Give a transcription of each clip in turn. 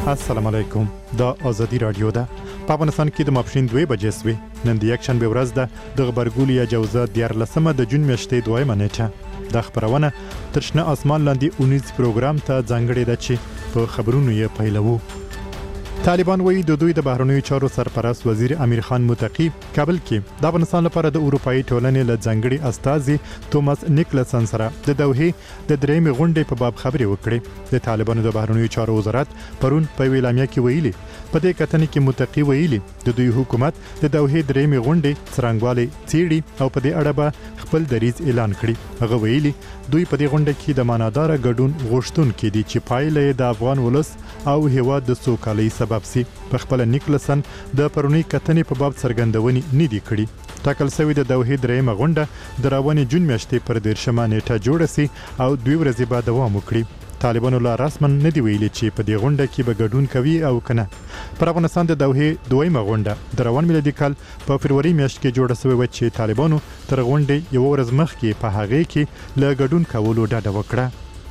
السلام علیکم دا ازادي رادیو ده په افغانستان کې د ماپښین 2 بجې سوي نن د یک شنبه ورځ ده د غبرګولیا جوزه 14 د جون میاشتې 2 نیټه د خبرونه تر شنه اسمان لاندې 19 پروګرام ته ځانګړی ده چې په خبرونو یې پیلوو. طالبان وایي د دوی د بهرنیو چارو سرپرست وزیر امیر خان متقی کابل کې د افغانستان لپاره د اروپאי ټولنې له ځانګړي استازي توماس نیکلسن سره د دوحې د درېمې غونډې په باب خبرې وکړې. د طالبانو د بهرنیو چارو وزارت پرون په ویلامیا کې ویلي په دې کتنې کې متقی ویلي د دوی حکومت د دوحې درېمې غونډې څرنګوالي څیړي او په دې اړه به خپل دریځ اعلان کړي. هغه ویلي دوی په دې غونډه کې د مانادار ګډون غوښتونکي دي چې پایله د افغان ولس او هیواد د سوکالۍ سبب سي. په خپل نیکلسن د پرونی کتنې په باب څرګندونې نه دي کړي. ټاکل شوی د دوحې درېمه غونډه د روانې جون میاشتې پر 13 نیټه جوړه سي او 2 ورځې بعد دوام وکړي. طالبانو لا رسما نه دی ویلي چې په دې غونډه کې به ګډون کوي او کنه. پر افغانستان د دوحې دویمه غونډه د روان میلادي کال په فروری میاشت کې جوړه شوې و چې طالبانو تر غونډې یو ورځ مخکې په هغه کې له ګډون کولو ډډه وکړه.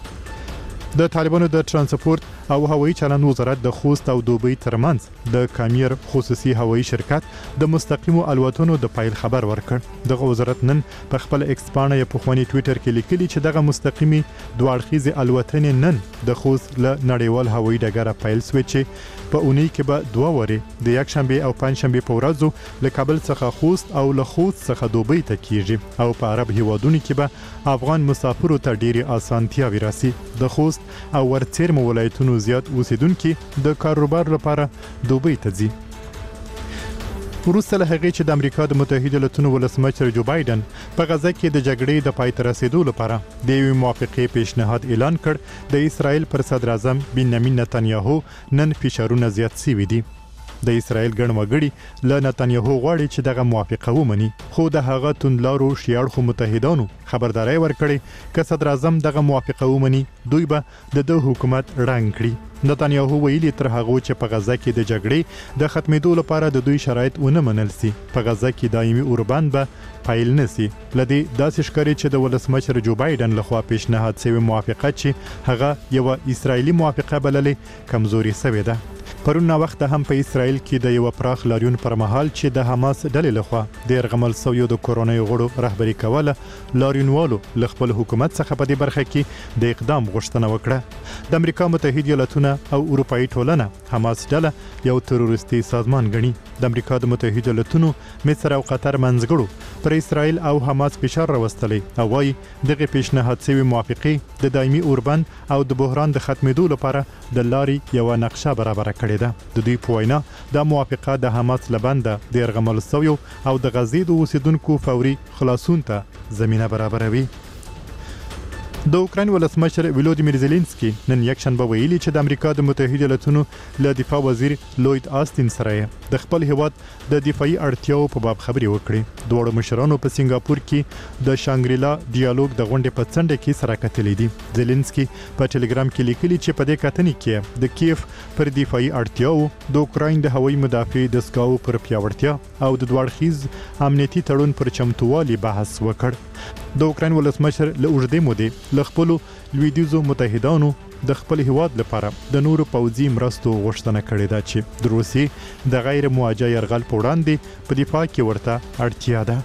د طالبانو د ترانسپورت او هوایي چلند وزارت د خوست او دوبۍ ترمنځ د کامیر خصوصي هوایي شرکت د مستقیمو الوتنو د پایل خبر ورکړ. دغه وزارت نن په خپل ایکس پاڼه په خواني ټوئیټر کې لیکلي چې دغه مستقیمي دوه اړخیزه الوتنې نن د خوست له نړیوال هوایي ډګر پایل سوي چې په اونۍ کې به 2 ورځې د یک شنبه او پنځ شنبه په ورځو له کابل څخه خوست او له خوست څخه دوبۍ ته کیږي او په عرب هیوادونو کې به افغان مسافرو ته ډېری اسانتیاوې راسي. د خوست او ورڅرم ولایتونو زیات اوسیدونکو د کاروبار لپاره دوبۍ ته ځي. وروسته له هغې چې د امریکا د متحده ایالاتونو ولسمشر جو بایدن په غزه کې د جګړې د پای ته رسیدو لپاره د یوې موافقې پیشنهاد اعلان کړ، د اسرائیل پر صدر اعظم بنیامین نتنیاهو نن فشارونه زیات شوي دي. د اسرائیل ګڼ وګړي له نتنیاهو غواړي چې دغه موافقه ومني، خو د هغه توندلارو شیاړخو متحدانو خبرداري ورکړي که صدر اعظم دغه موافقه ومني دوی به د حکومت رنګ کړي. نتنیاهو ویلي تر هغه چې په غزه کې د جګړې د ختمېدو لپاره د دوی شرایط ونه منل سي په غزه کې دایمي اوربند به پایل نسی. لدی داسې ښکاري چې د ولسمشر جو بایدن لخوا پیشنهاد شوی موافقه چې هغه یو اسرایلی موافقه بللې کمزوري شوې ده. پرون وخت هم په اسرائیل کې د یو پراخ لاریون پر مهال چې د حماس ډلې لخوا د رغمل سویو د کورونای غړو رهبری کوله لاریونوالو ل خپل حکومت څخه په دې برخه کې د اقدام غوښتنه وکړه. د امریکا متحده ایالاتونه او اروپאי ټولنه حماس ډله یو تروریستي سازمان ګڼي. د امریکا د متحده ایالاتونو مصر او قطر منځګړو پر اسرائیل او حماس فشار راوستلی او وايي دغه پیشنهاد شوی موافقه د دایمي اوربند او د بحران د ختمېدو لپاره د لارې یو نقشه برابر کړي. د دوی په وینا د موافقه د حماس لبنده د ارغمل سویو او د غزې د اوسیدونکو فوري خلاصون ته زمينه برابروي. د اوکراین ولسمشر ولودیمیر زيلنسکي نن یک شنبه ویلي چې د امریکا د متحده ایالاتونو له دفاع وزیر لوید آستین سره د خپل هیواد د دفاعي اړتیاو په باب خبرې وکړي. دوه مشرانو په سنگاپور کې د شانګریلا ډیالوګ د غونډې په څنډه کې سره کتلې دي. زيلنسکي په ټلګرام کې لیکلي چې په دې کتنې کې د کیف پر دفاعي اړتیاو د اوکراین د هوایي مدافع دستګاو پر پیاوړتیا او د دوړخیز امنیتي تړون پر چمتووالي بحث وکړ. د اوکراین ولسمشر له اوږدې مودې له خپلو لویدیځو متحدانو د خپل هیواد لپاره د نورو پوځي مرستو غوښتنه کړې ده چې د روسیې د غیر مواجه یرغل په وړاندې په دفاع کې ورته اړتیا ده.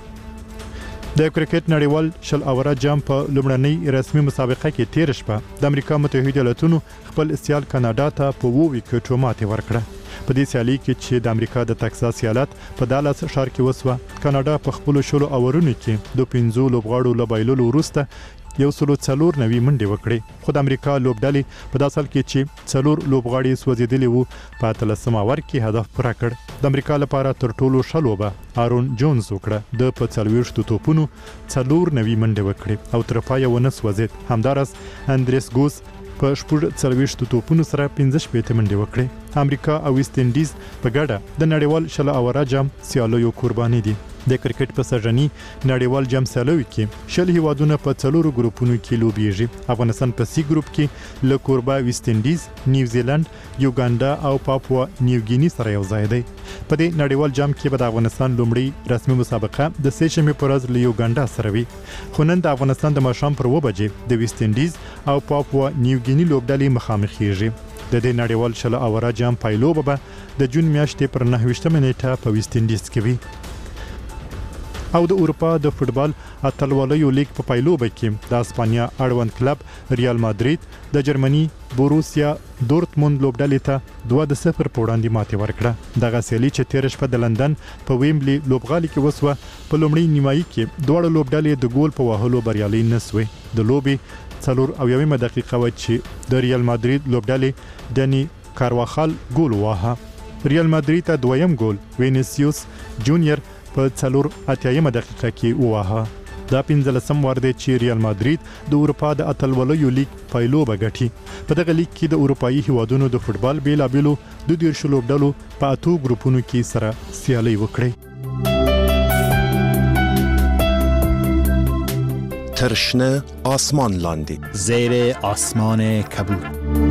د کرکټ نړیوال شل اوره جام په لومړنۍ رسمي مسابقه کې تیر شپه د امریکا متحده ایالاتونو خپل سیال کاناډا ته په 2 وکټو ماتې ورکړه. په دې سیالي کې چې د امریکا د تکساس ایالت په دالاس ښار کې وسوه، کاناډا په خپل شلو اورونو کې د 15 لوبغاړو لبایللو وروسته 104 نوي منډې وکړې، خو د امریکا لوبډلې په داسل کې چې 4 لوبغاړي سوځېدلي وو په 13 اور کې هدف پوره کړ. د امریکا لپاره تر ټولو ښه لوبه آرون جونز وکړه، د په 40 توپونو 4 نوي منډې وکړې او تر پایه ونه سوځید. همدارس اندریس ګوس په 40 توپونو سره 15 منډې وکړې. امریکا او ویسټ انډیز په ګډه د نړیوال شل اوره جام سیالیو قرباني دي. د کرکټ په سژنی نړیوال جام سیالیو کې شل هیوادونه په 4 ګروپونو کې لوبېږي. افغانستان په سی ګروپ کې له کوربه ویسټ انډیز، نیوزیلند، یوګاندا او پاپوا نیوګینی سره یو ځای دی. په دې نړیوال جام کې به د افغانستان لومړی رسمي مسابقه د سې شنبې پر ورځ له یوګاندا سره وي. خو نن د افغانستان د ماښام پر 2 بجې د ویسټ انډیز او پاپوا نیوګینی لوبډلې مخامخ کیږي. د دې نړیوال شل اوره جام پایلوبه به د جون میاشتې پر 9 نیټه په ویسټ انډیز کې وي. او د اروپا د فوتبال اتلولیو لیګ په پایلوبه کې د اسپانیا اړوند کلب ریال مادرید د جرمني بوروسیا دورتموند لوبډلې ته 2-0 په وړاندې ماتې ورکړه. دغه سیالي چې تیر شپه د لندن په ویمبلي لوبغالي کې وسوه په لومړی نیمایي کې دوه لوبډلې د ګول په وهلو بریالي نسوي. د لوبي 4 دقیقه و چې د ریال مادرید لوبډلې دني کارواخال ګول واهه. ریال مادرید ته دویم ګول وینیسیوس جونیور په 4 دقیقه کې واهه. دا 15 وار دی چې ریال مادرید د اروپا د اتلولیو لیګ پایلوبه ګټي. په دغه لیګ کې د اروپایي هیوادونو د فوتبال بیلابیلو د 12 لوبډلو په 8 ګروپونو کې سره سیالي وکړي. ترشنه آسمان لاندی زیر آسمان کبود.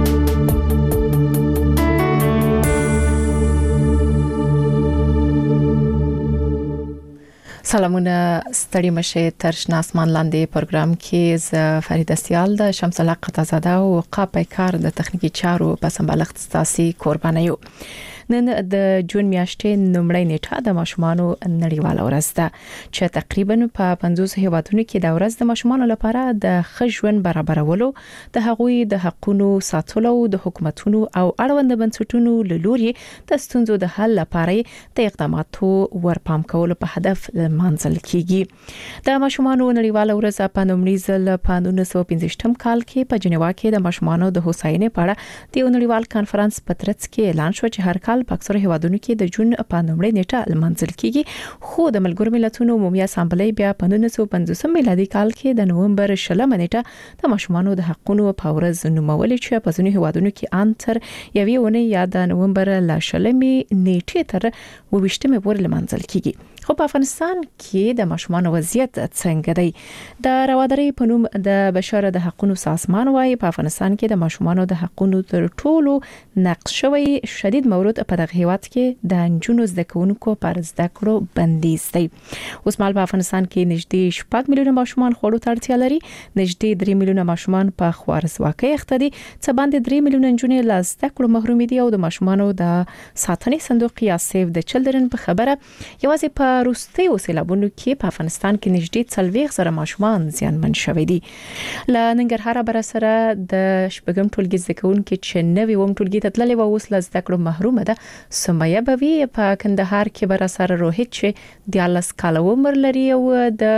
سلامونه ستړي مشه ترشنه آسمان لاندې پروګرام کې ز فرید سیال د شمس الحق قطازاده او قاپیکار د تخنیکی چارو په سمبالښت ستاسي قرباني یو. نن د جون میاشتې نومړی نیټه د ماشومانو نړیواله ورځ ده چې تقریبا په 50 هیوادونو کې د ورځ د ماشومانو لپاره د ښه ژوند برابرولو د هغوی د حقوقو ساتلو د حکومتونو او اړوند بنسټونو له لوري د ستونزو د حل لپاره د اقداماتو ورپام کولو په هدف منځل کیږي. د ماشومانو نړیواله ورځ په نومړي ځل په 1915 کال کې په جنیوا کې د ماشومانو د هوساینې په اړه د نړیوال کانفرنس په ترڅ کې اعلان شو چې هر کال په اکثره هیوادونو کې د جون په نومړۍ نیټه لمانځل کیږي. خو د ملګرو ملتونو عمومي اسامبلې بیا په 1950 میلادي کال کې د نومبر 16 نیټه د ماشومانو د حقوقو په ورځ نومولې چې په ځینو هیوادونو کې ان تر یوې ونې یا د نومبر ل 16 نیټې تر 28 پورې لمانځل کیږي. خو په افغانستان کې د ماشومانو وضعیت څنګه دی؟ د روادري په نوم د بشر د حقوقو سازمان وايي په افغانستان کې د ماشومانو د حقوقو تر ټولو نقض شوی شدید مورد په دغه هیواد کې د انجونو زده کوونکو پر زده کړو بندیز دی. اوس مهال په افغانستان کې نږدې 4 میلیونه ماشومان خوړو ته اړتیا لري. نږدې 3 میلیونه ماشومان په خوارزواکۍ اخته دي. څه باندې 3 میلیونه انجونې له زده کړو محروم دي او د ماشومانو د ساتنې صندوق یا سیف د چلډرن په خبره یوازې په روستي سیلابونو کې په افغانستان کې نږدې 40 زره ماشومان زیانمن شوي دي. ل ننګرهار بر سره د شپږم ټولګي زده کوونکو چې نوې وم ټولګي ته تللې و اوس له زده کړو محروم ده. سمیه بوي په کندهار کې بر سره روهیت چې د 10 کال عمر لري او د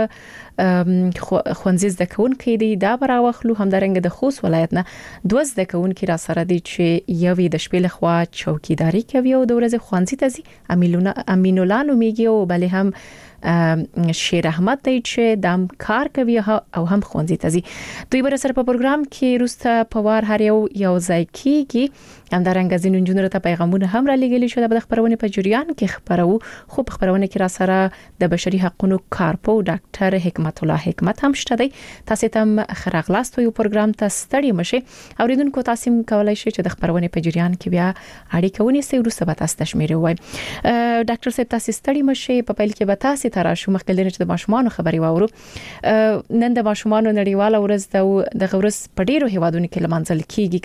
خوندزي زده کوونکو دی دا براوخلو همدارنګ د خوست ولایت نه 2 زده کوونکو را سره دي چې یوې د شپې لخوا چوکیداری کوي او د ورځې خوندزي ته ځي. امین الله نومیږي او بل هم شیر احمد دی چې دام کار کوي او هم خوندزي ته ځي. دوی بر سره په پروګرام کې روسته په وار هر یو ځای کیږي. همدارنګ ځینو جنونو ته پیغامونه هم را لګیلي شو د خبرونه په جریان کې خبرو. خو په خبرونه کې را سره د بشري حقوقو کارپو ډاکټر حکمت الله حکمت هم شته دی. تاسو ته خراغلاست یو پروګرام ته ستړي مشه اوریدونکو تاسو کولای شئ چې د خبرونه په جریان کې بیا اړیکه ونیسئ روسته به تاسو تشمیره وای. ډاکټر صاحب تاسو ستړي مشه په پیل کې به تاسو تراشو مخکې چې د ماشومانو خبري واورو. نن د ماشومانو نړیواله ورځ د غورس په ډیرو هیوادونو کې لمانځل کیږي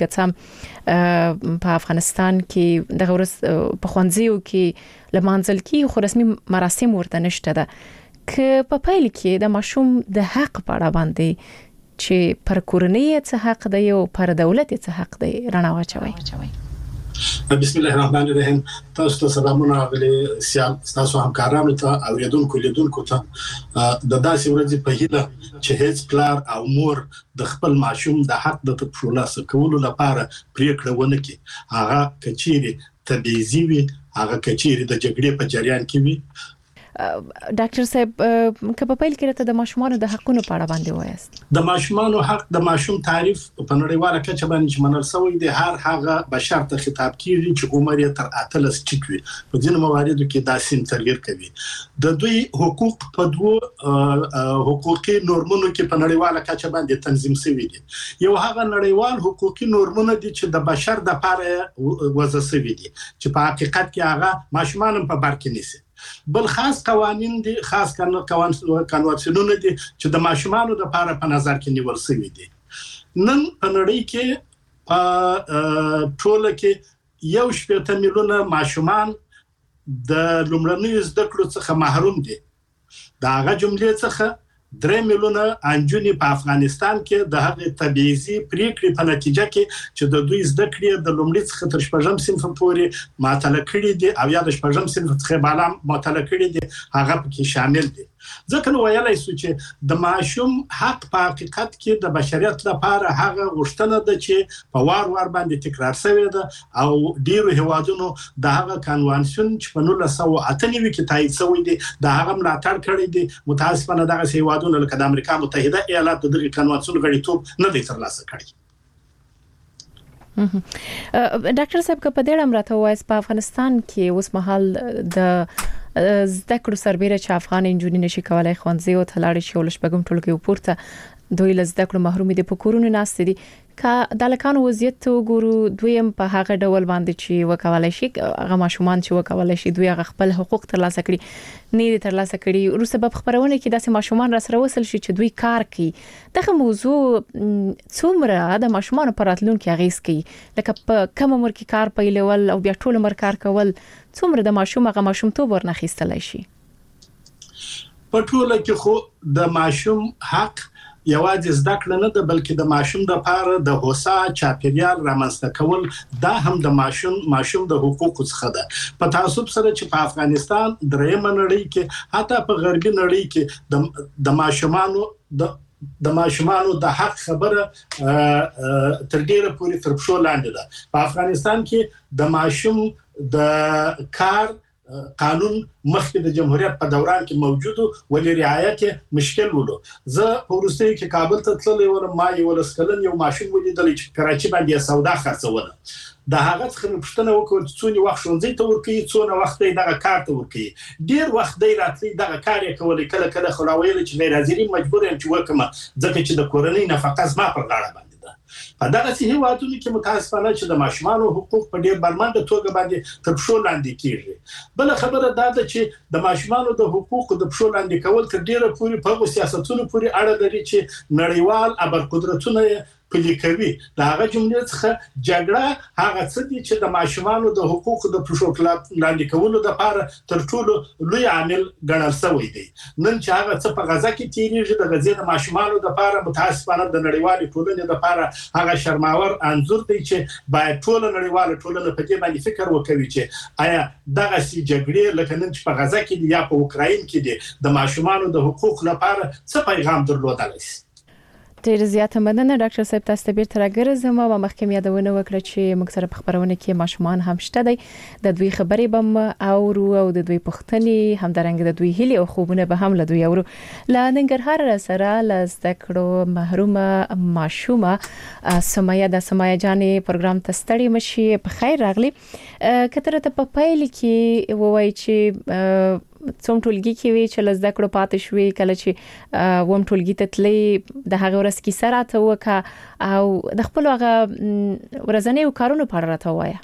که په افغانستان کې د غورس په خوانځیو کې لمانځل کیږي خو رسمي مراسم ورته نشته ده. که په پیل کې د ماشوم د حق په اړه باندې چې پر کورنۍ څه حق دی او پر دولت څه حق دی رڼا واچوي. بسم الله الرحمن الرحیم. تاسو ته سلامونه غلي سیال تاسو همکارانو ته اوریدونکو لیدونکو ته د داسې ورځې په هیله چې هیڅ پلار او مور د خپل ماشوم د حق د تخلص کولو لپاره پریکړه ونه کړي. هغه کچيري تبعیضي وي، هغه کچيري د جګړې په جریان کې وي. ډاکټر صاحب که په پیل کې راته د ماشومانو د حقونو په اړه باندې وایست. د ماشومانو حق د ماشوم تعریف په نړیواله کچه باندې منل شوی دی. هر هغه بشر ته خطاب کیږي چې عمر یې تر 18 ټیک وي. په ځینو مواردو کې دا سیم تغیر کوي. د دوی حقوق په دوه حقوقي نورمونو کې په نړیواله کچه باندې تنظیم شوی دي. یو هغه نړیوال حقوقي نورمونه دي چې د بشر د لپاره وضع شوی دي چې په حقیقت کې هغه ماشومان په بر کې نیسي. بل خاص قوانین دي، خاص قانونونه دي چې د ماشومانو د لپاره په نظر کې نیول شوی دي. نن په نړۍ کې په ټوله کې 1.8 میلیونه ماشومان د لومړنیو زده کړو څخه محروم دي. دا هغه جملې څخه 3 میلیونه انجونې په افغانستان کې د هغه تبعیضي پریکړې په نتیجه کې چې د دوی زده کړې د لومړي څخه تر 8م صنف پورې معطله کړي دي او یا د 8م صنف څخه بالا معطله کړي دي هغه پکې شامل دي. ځکه نو ویلای شو چې د ماشوم حق په حقیقت کې د بشریت لپاره هغه غوښتنه ده چې په وار باندې تکرار شوی ده او ډیرو هیوادونو د هغه کنوانسیون چې په 1998 کې تایید شوی دی د هغه ملاتړ کړی دی. متاسفانه دغه هیوادونو لکه د امریکا متحده ایالات دغه کنوانسیون غړیتوب نه دی ترلاسه کړی. ډاکټر صاحب که په دې اړه راته وایي په افغانستان کې اوس مهال د زده کړو سربېره چې افغان انجونې نشي کولای ښوونځي او تلاړي شي ولش بګم ټولګي پورته دوی له زده کړو محروم دي په کورونو ناست دي. که د لکانو وضعیت وګورو دویم په هغه ډول باندې چې وکولای شي هغه ماشومان چې وکولای شي دوی هغه خپل حقوق ترلاسه کړي نه دي ترلاسه کړي. ورو سبب خبرونه کې داسې ماشومان را سره وصل شي چې دوی کار کوي. دغه موضوع څومره د ماشومان پر راتلونکي اغیز کوي لکه په کوم عمر کې کار پیلول او بیا ټول عمر کار کول څومره د ماشومتوب ورنخېستلای شي؟ په ټوله کې خو د ماشوم حق یوازې زده کړه نه ده بلکې د ماشوم د لپاره د هوسا چاپیریال رامنځته کول دا هم د ماشوم د حقوقو څخه ده. په تعصب سره چې په افغانستان درېمه نړۍ کې حتی په غربي نړۍ کې د ماشومانو د حق خبره تر ډیره پورې تر پښو لاندې ده. په افغانستان کې د ماشوم د کار قانون مخکې د جمهوریت په دوران کې موجود ولې رعایت مشکل ولو. زه په وروستیو کې کابل ته تللی وم، ما یو لسکلن یو ماشوم ولیدل چې کراچي باندې سودا خرڅوله. د هغه څخه پوښتنه وکړه چې څونه وخت ښوونځي ته ورکوي، څونه وخت یې دغه کار ته ورکوي. ډیر وخت دی راتلی دغه کار یې کولای، کله خو راویل چې غیر حاضرین مجبور یم چې وکم ځکه چې د کورنۍ نفقه زما پر غاړه باندې ده. په دغه هیوادونو کې متاسفانه چې د ماشومانو حقوق په ډیر برمنده توګه باندې تر پښو لاندې کیږي. بل خبره دا ده چې د ماشومانو د حقوقو د پښو لاندې کول تر ډیره پورې په سیاستونو پورې اړه لري چې نړیوال ابرقدرتونه پلي کوي. دا هغه جملې څخه جګړه هغه څه دي چې د ماشومانو د حقوقو د پښو لاندې کولو لپاره تر ټولو لوی عامل ګڼل شوی دی. نن چې هغه څه په غزا کې تیریږي د غزې د ماشومانو لپاره متاسفانه د نړیوالې ټولنې لپاره هغه شرماور انځور دی چې باید ټول نړیواله ټولنه په دې باندې فکر وکړي چې آیا دغه سي جګړې لکه نن چې په غزا کې دي یا په اوکراین کې دي د ماشومانو د حقوق لپاره څه پیغام درلودلی شي. ډیر زیاته مننه ډاکټر صاحب، تاسو ته بیرته راګرځم او مخکې یادونه وکړه چې موږ سره په خبرونه کې ماشومان هم شته دي. د دوی خبرې به اورو او د دوی پوښتنې هم درنګ د دوی هیلې او خوبونه به هم له دوی اورو. له ننګرهار سره ل زده کړو محرومه ماشومه سمایا جانې پروګرام ته ستړي مشي. په خیر راغلی. کتره ته په پیل کې وایي چې څوم ټولګي کې وی چې لزده کړو پاتې شوې کله چې ووم ټولګي ته تلې د هغه ورځ کې سره ته وکا او د خپل هغه ورځنیو کارونو په اړه راته وایي.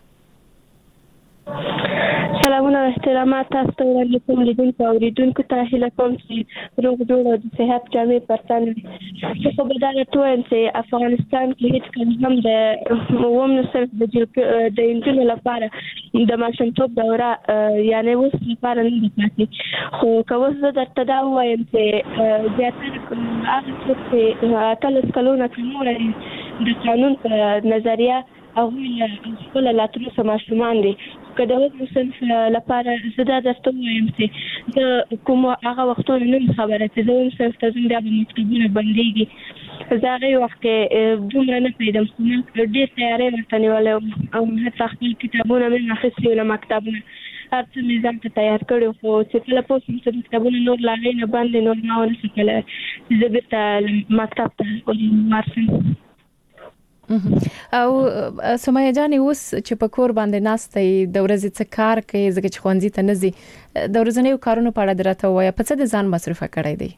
سلامونه او احترامات تاسو ته وړاندې کوم لیدونکو او اوریدونکو ته هیله کوم چې روغ جوړ او د صحت جامې پر تن وي. خو به دا راته وایم چې افغانستان کې هیڅ کله هم د اووم صنف د نجونو لپاره د ماشومتوب دوره یعنې اوس لپاره نه ده پاتې. خو که اوس زه درته دا ووایم چې زیاتره هغه څوک چې 18 کلونه کم لري د قانون په نظریه هغوی خپل لا تر اوسه ماشومان دي. که د اووم صنف لپاره زه دا درته ووایم چې زه کوم هغه وختونه نه یم خبره چې زه اووم صنف ته ځم بیا به مکتبونه بندېږي. زه هغې وخت کې دومره نه پوهېدم خو ما ډېر تیاری ورته نیولی وم او حتی خپل کتابونه مې اخیستي وو له مکتبونه، هر څه مې ځان ته تیار کړي. خو چې کله پوه شوم چې مکتبونه نور له هغې نه بند دي نور ما ونه شو کولی چې زه بېرته مکتب ته ورسم. او سمایا جانې اوس چې په کور باندې ناسته د ورځې څه کار کوي ځکه چې ښوونځي ته نه ځي د ورځنیو کارونو په اړه راته ووایه په څه د ځان مصرفه کړی دی؟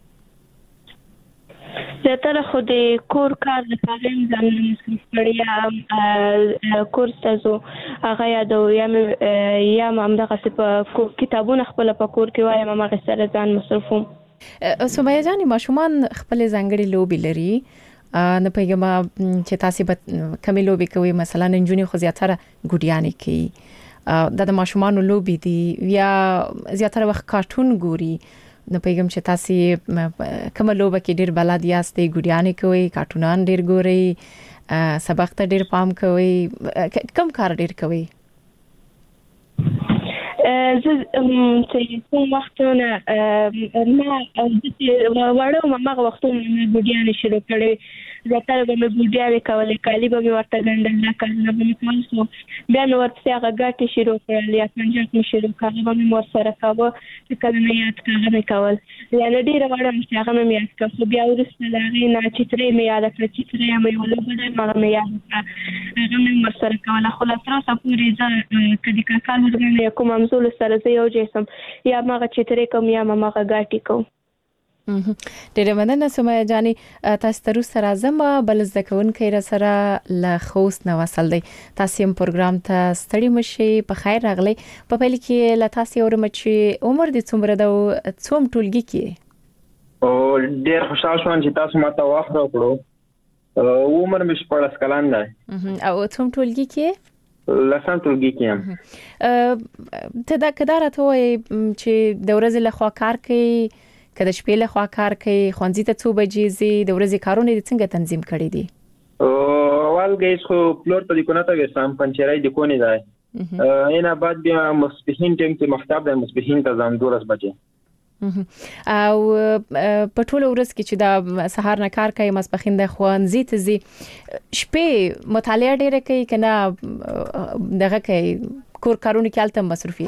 زیاتره خو د کور کار لپاره هم ځان مصرف کړی یا کورس ته ځو هغه یادو یا همدغسې په کتابونه خپله په کور کې وایم همغې سره ځان مصرفوم. سمایا جانې ماشومان خپلې ځانګړې لوبې لري نه پیګم چې تاسو به کومې لوبي کوي مثلا نجونې خو زیاتره ګډیانې کوي د ماشومان لوبي دي یا زیاتره وخت کارټون ګوري نه پیګم چې تاسو کومه لوبه کې ډیر بلد یاستې ګډیانې کوي کارټونان ډیر ګوري سبق ته ډیر پام کوي کوم کار ډیر کوي زه چې کوم وختونه ما وړو ما وختونه ګډیانې شروع کړې زیاتره به مې ګډیانې کولې کالي به مې ورته ګنډل نه کله به مې کول سو بیا مې ورته هغه ګاټې شروع کړل یا پنجاب مې شروع کړل به مې مور سره کاوه چې کله نه یاد کړم مې کول یا نه ډیره وړم چې هغه مې یاد کړ خو بیا ورسته لاغې نه چې ترې مې یاد کړ چې ترې مې ولوبل ما مې یاد کړ هغه مې مور سره کوله خو لا تر اوسه پورې ځه کدي کال ورغله کوم امزول سره زه یو جسم یا ماغه چې ترې کوم یا ماغه ګاټي کوم ډېر مننه سمیه جاني تاسو تر اوسه راځم بل ځکون کې را سره ل خوست نو وصل دی تاسو هم پروګرام ته ستړي مشي په خیر راغلی په پیل کې ل تاسو اورم چې عمر دې څومره د څوم ټولګي کې او ډېر خوشاله شوم چې تاسو ماته وخت راکړو عمر مې 14 کلن دی او څوم ټولګي کې لسم ټولګي کې ته دا کدارته وای چې د ورځې له خوا کار کوي کله شپې له خوا کار کوي خوانځي ته څو بجې زی د ورځې کارونه دي څنګه تنظیم کړی دي اول گیس خو پلور ته د کوناته وسام پنچرای د کونی دی اینا بعد بیا مصبحین ټیم ته مختاب د مصبحین ته ځم 12 بجې او په ټول ورځ کې چې د سهار نه کار کوي مصبحین د خوانځي ته زی شپې مطالعه ډیره کوي کنه دغه کوي کور کارونه کې الته مصروفي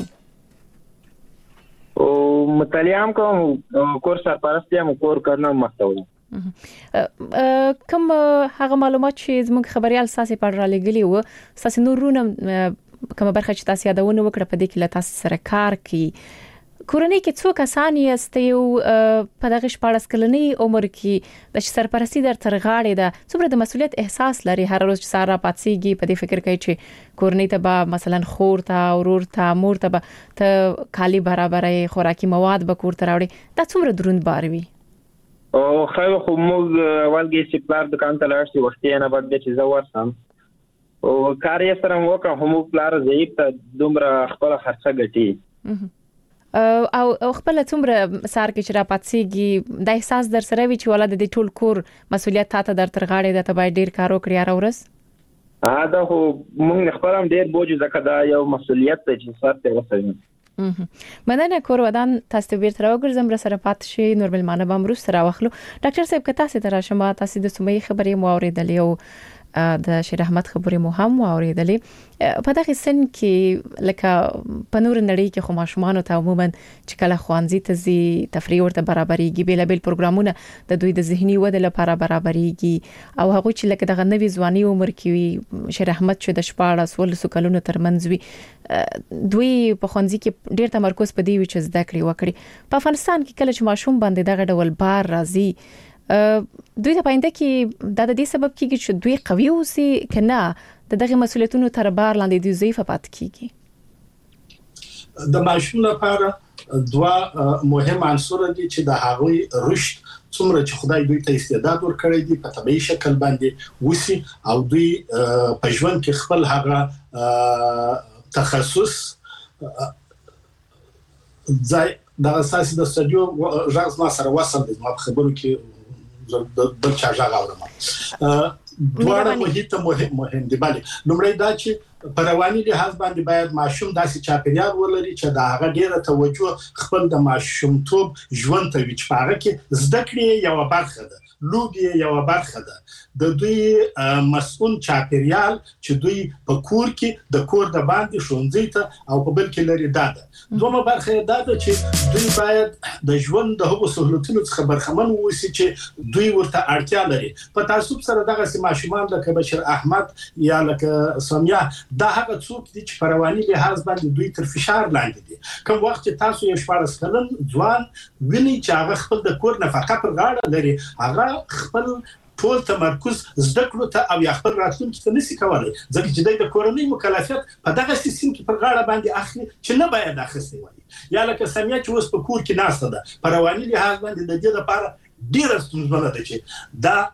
او مطالعه هم کوم کور سرپرستی هم کور کارونه مختوم کوم هغه معلومات چې زموږ خبريال ساسي پر را لګلی و ساسي نورونه کوم برخه چې تاسو یادونه وکړه په دې کې له تاسو سره کار کوي کورنۍ کې څو کسان یې یو په دغه 14 کلنۍ عمر کې د سرپرستی در ترغاړې ده څومره د مسولیت احساس لري هر ورځ چې ساره پاتسيږي په دې فکر کوي چې کورنۍ ته به مثلا خور ته اورور ته مور ته کالي برابرې خوراکي مواد به کور ته راوړي دا څومره دروند بار وي او خو موږ اولګي چې پلار دکان ته لاړ شي وختي نه بعد چې زه ورسم او کار یې سره وکړ هم پلار ضعیف ته دومره خپل خرڅه ګټي او خپل څومره سار کې چې را پاتسيږي د احساس در سره وی چې ولادت د ټول کور مسولیت ته در ترغاړې ده ته باید ډیر کار وکړي هر ورځ دا خو موږ خپل هم ډیر بوج زکه دا یو مسولیت دی چې ساتي وسوي مننه کور ودان تاسو بیرته راوګرځم را سره پات شي نورمل مانه به امروز سره واخلو ډاکټر صاحب که تاسو ته راشم تاسو د سمې خبرې مو اوریدلې او د شیر احمد خبرې مو هم اوریدلې په دغه سن کې لکه په نور نړۍ کې خو ماشومان ته عموما چې کله خوانځي ته زی تفریح ورته برابرېږي بیل بیل پروګرامونه د دوی د ذهني وده لپاره برابرېږي او هغه چې لکه دغه نوې ځواني عمر کې وي شیر احمد چې د 14 کلونو ترمنځ وي دوی په خوانځي کې ډېر تمرکز په دی وي چې زده کړې وکړي په افغانستان کې کله چې ماشوم باندې دغه ډول بار راځي دوی ته پاینده کې د دې سبب کېږي چې دوی قوي اوسي کنه دغه مسولیتونو تر بار لاندې دی ضعیف پات کېږي د ماشوم لپاره دوا مهم عنصر دي چې د هغوی رشد څومره چې خدای دوی ته استعداد ورکړی دی په طبيعي شکل باندې وسی او دوی په ژوند کې خپل هغه تخصص ځای د اساسي د استودیو ژغ ما سره وصل دي ما خبرو کې د چا ژغ اورم دواړه مهم دي bale لومړی دا چې په رواني لحاظ باندې باید ماشوم داسې چاپیریال ولري چې دا هغه ډیره توجه خپل د ماشومتوب ژوند ته وچ پاره کې زده کړې یو برخه ده لوبي یو برخه ده د دوی مسؤل چاپیریال چې دوی په کور کې د کور د باندې شونځي ته او په بل کې لري ده دومره برخه ده چې دوی باید د ژوند د هغو سہولتونو څخه برخمن ووسی چې دوی ورته اړتیا لري په تعصب سره دغه ماشومان لکه بشیر احمد یا لکه سمیه دا هغه څوک دي چې په رواني لحاظ باندې دوی تر فشار لاندې دي کوم وخت چې تاسو یو 14 کلن ځوان ویني چې هغه خپل د کور نفقه پر غاړه لري هغه خپل ټول تمرکز زده کړو ته او خپل راتلونکي ته نسی کولای ځکه چې د کورنۍ مکلفیت په دغه سیستم کې پر غاړه باندې اخلي چې نه باید اخیستي وي یا لکه سمیه چې اوس په کور کې ناشته ده په رواني لحاظ باندې د دې لپاره ډیر ستونزمنه ده چې دا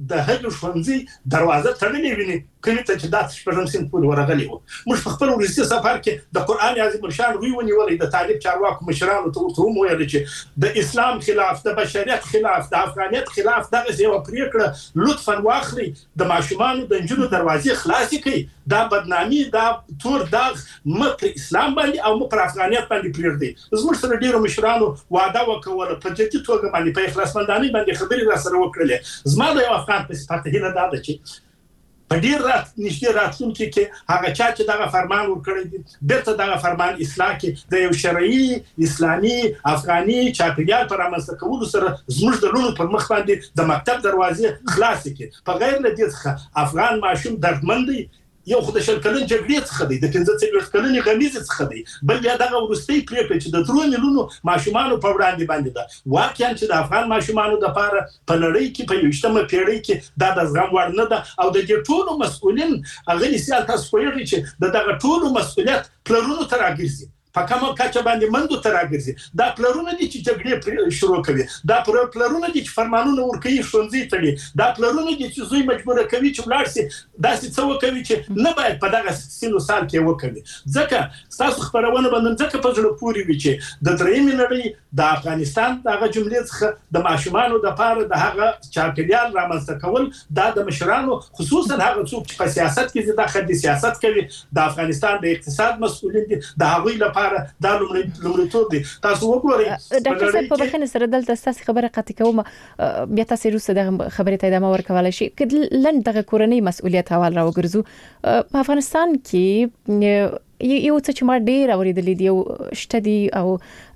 د هغه ښوونځي دروازه تړلې ویني کله ته چې د شپږم سین پورې ورغلی وو موږ په خپل ورسته سفر کې د قران عظیم الشان وی ونیولې د طالب چارواکو مشرانو ته ویل چې د اسلام خلاف د بشریت خلاف د افغانیت خلاف دغه یو پریکړه لطفا واخلي د ماشومان د انجونو دروازې خلاصې کړي دا بدنامي دا تور داغ مکر اسلام باندې او مکر افغانیت باندې پریږدي زموږ سره ډیرو مشرانو وعده وکوله په جدي توګه باندې په اخلاصمندانه باندې خبرې را سره وکړلې زما د یو افغان په صفت هیله دا ده چې په ډیر نږدې راتلونکي کې هغه چا چې دغه فرمان ورکړی دی بیرته دغه فرمان اصلاح کې د یو شرعي اسلامي افغاني چاپیریال پر رامنځته کولو سره زموږ د لونو پر مخ باندې د مکتب دروازې خلاص کړي په غیر له دې څخه افغان ماشوم دردمن دی یو خو د شل کلن جګړې څخه دی د 15 کلنې غمیزه څخه دی بل بیا دغه ورستۍ پریکړه چې د 3 میلیونو ماشومان په وړاندې باندې ده واقعا چې د افغان ماشومان د لپاره په لړۍ کې په 20مه پیړۍ کې دا د زغم وړ نه ده او د دې ټولو مسؤلین هغه سیال تاسو کوی چې دغه ټولو مسؤلیت پلرونو ته راګرځي په کومه کچه باندې مندو ته راګرځي دا پلرونه دي چې جګړې شروع کوي دا پلرونه دي چې فرمانونه ورکوي ښوونځي تړي دا پلرونه دي چې زوی مجبور کوي چې ولاړ شي داسې څه وکوي چې نه باید په دغه سینو سال کې وکړي ځکه تاسو خبرونه باندې ځکه په ځړ پوری وي چې د درېمې نړۍ د افغانستان دغه جملې څخه د ماشومانو د پاره د هغه چاپیریال رامنځته کول دا د مشرانو خصوصا هغه څوک چې په سیاست کې داخلي سیاست کوي د افغانستان د اقتصاد مسؤلین دي د هغوی لپاره دا لومړیتوب دي تاسو وګورئ ډاکټر صاحب په بخښنه سره دلته تاسو خبره قطع کوم بیا تاسو روسه د خبرې ته ادامه ورکولای شي کله لن دغه کورنۍ مسؤلیت حواله راوګرځو په افغانستان کې یو څه چې ما ډیر اوریدلې دی شته دي او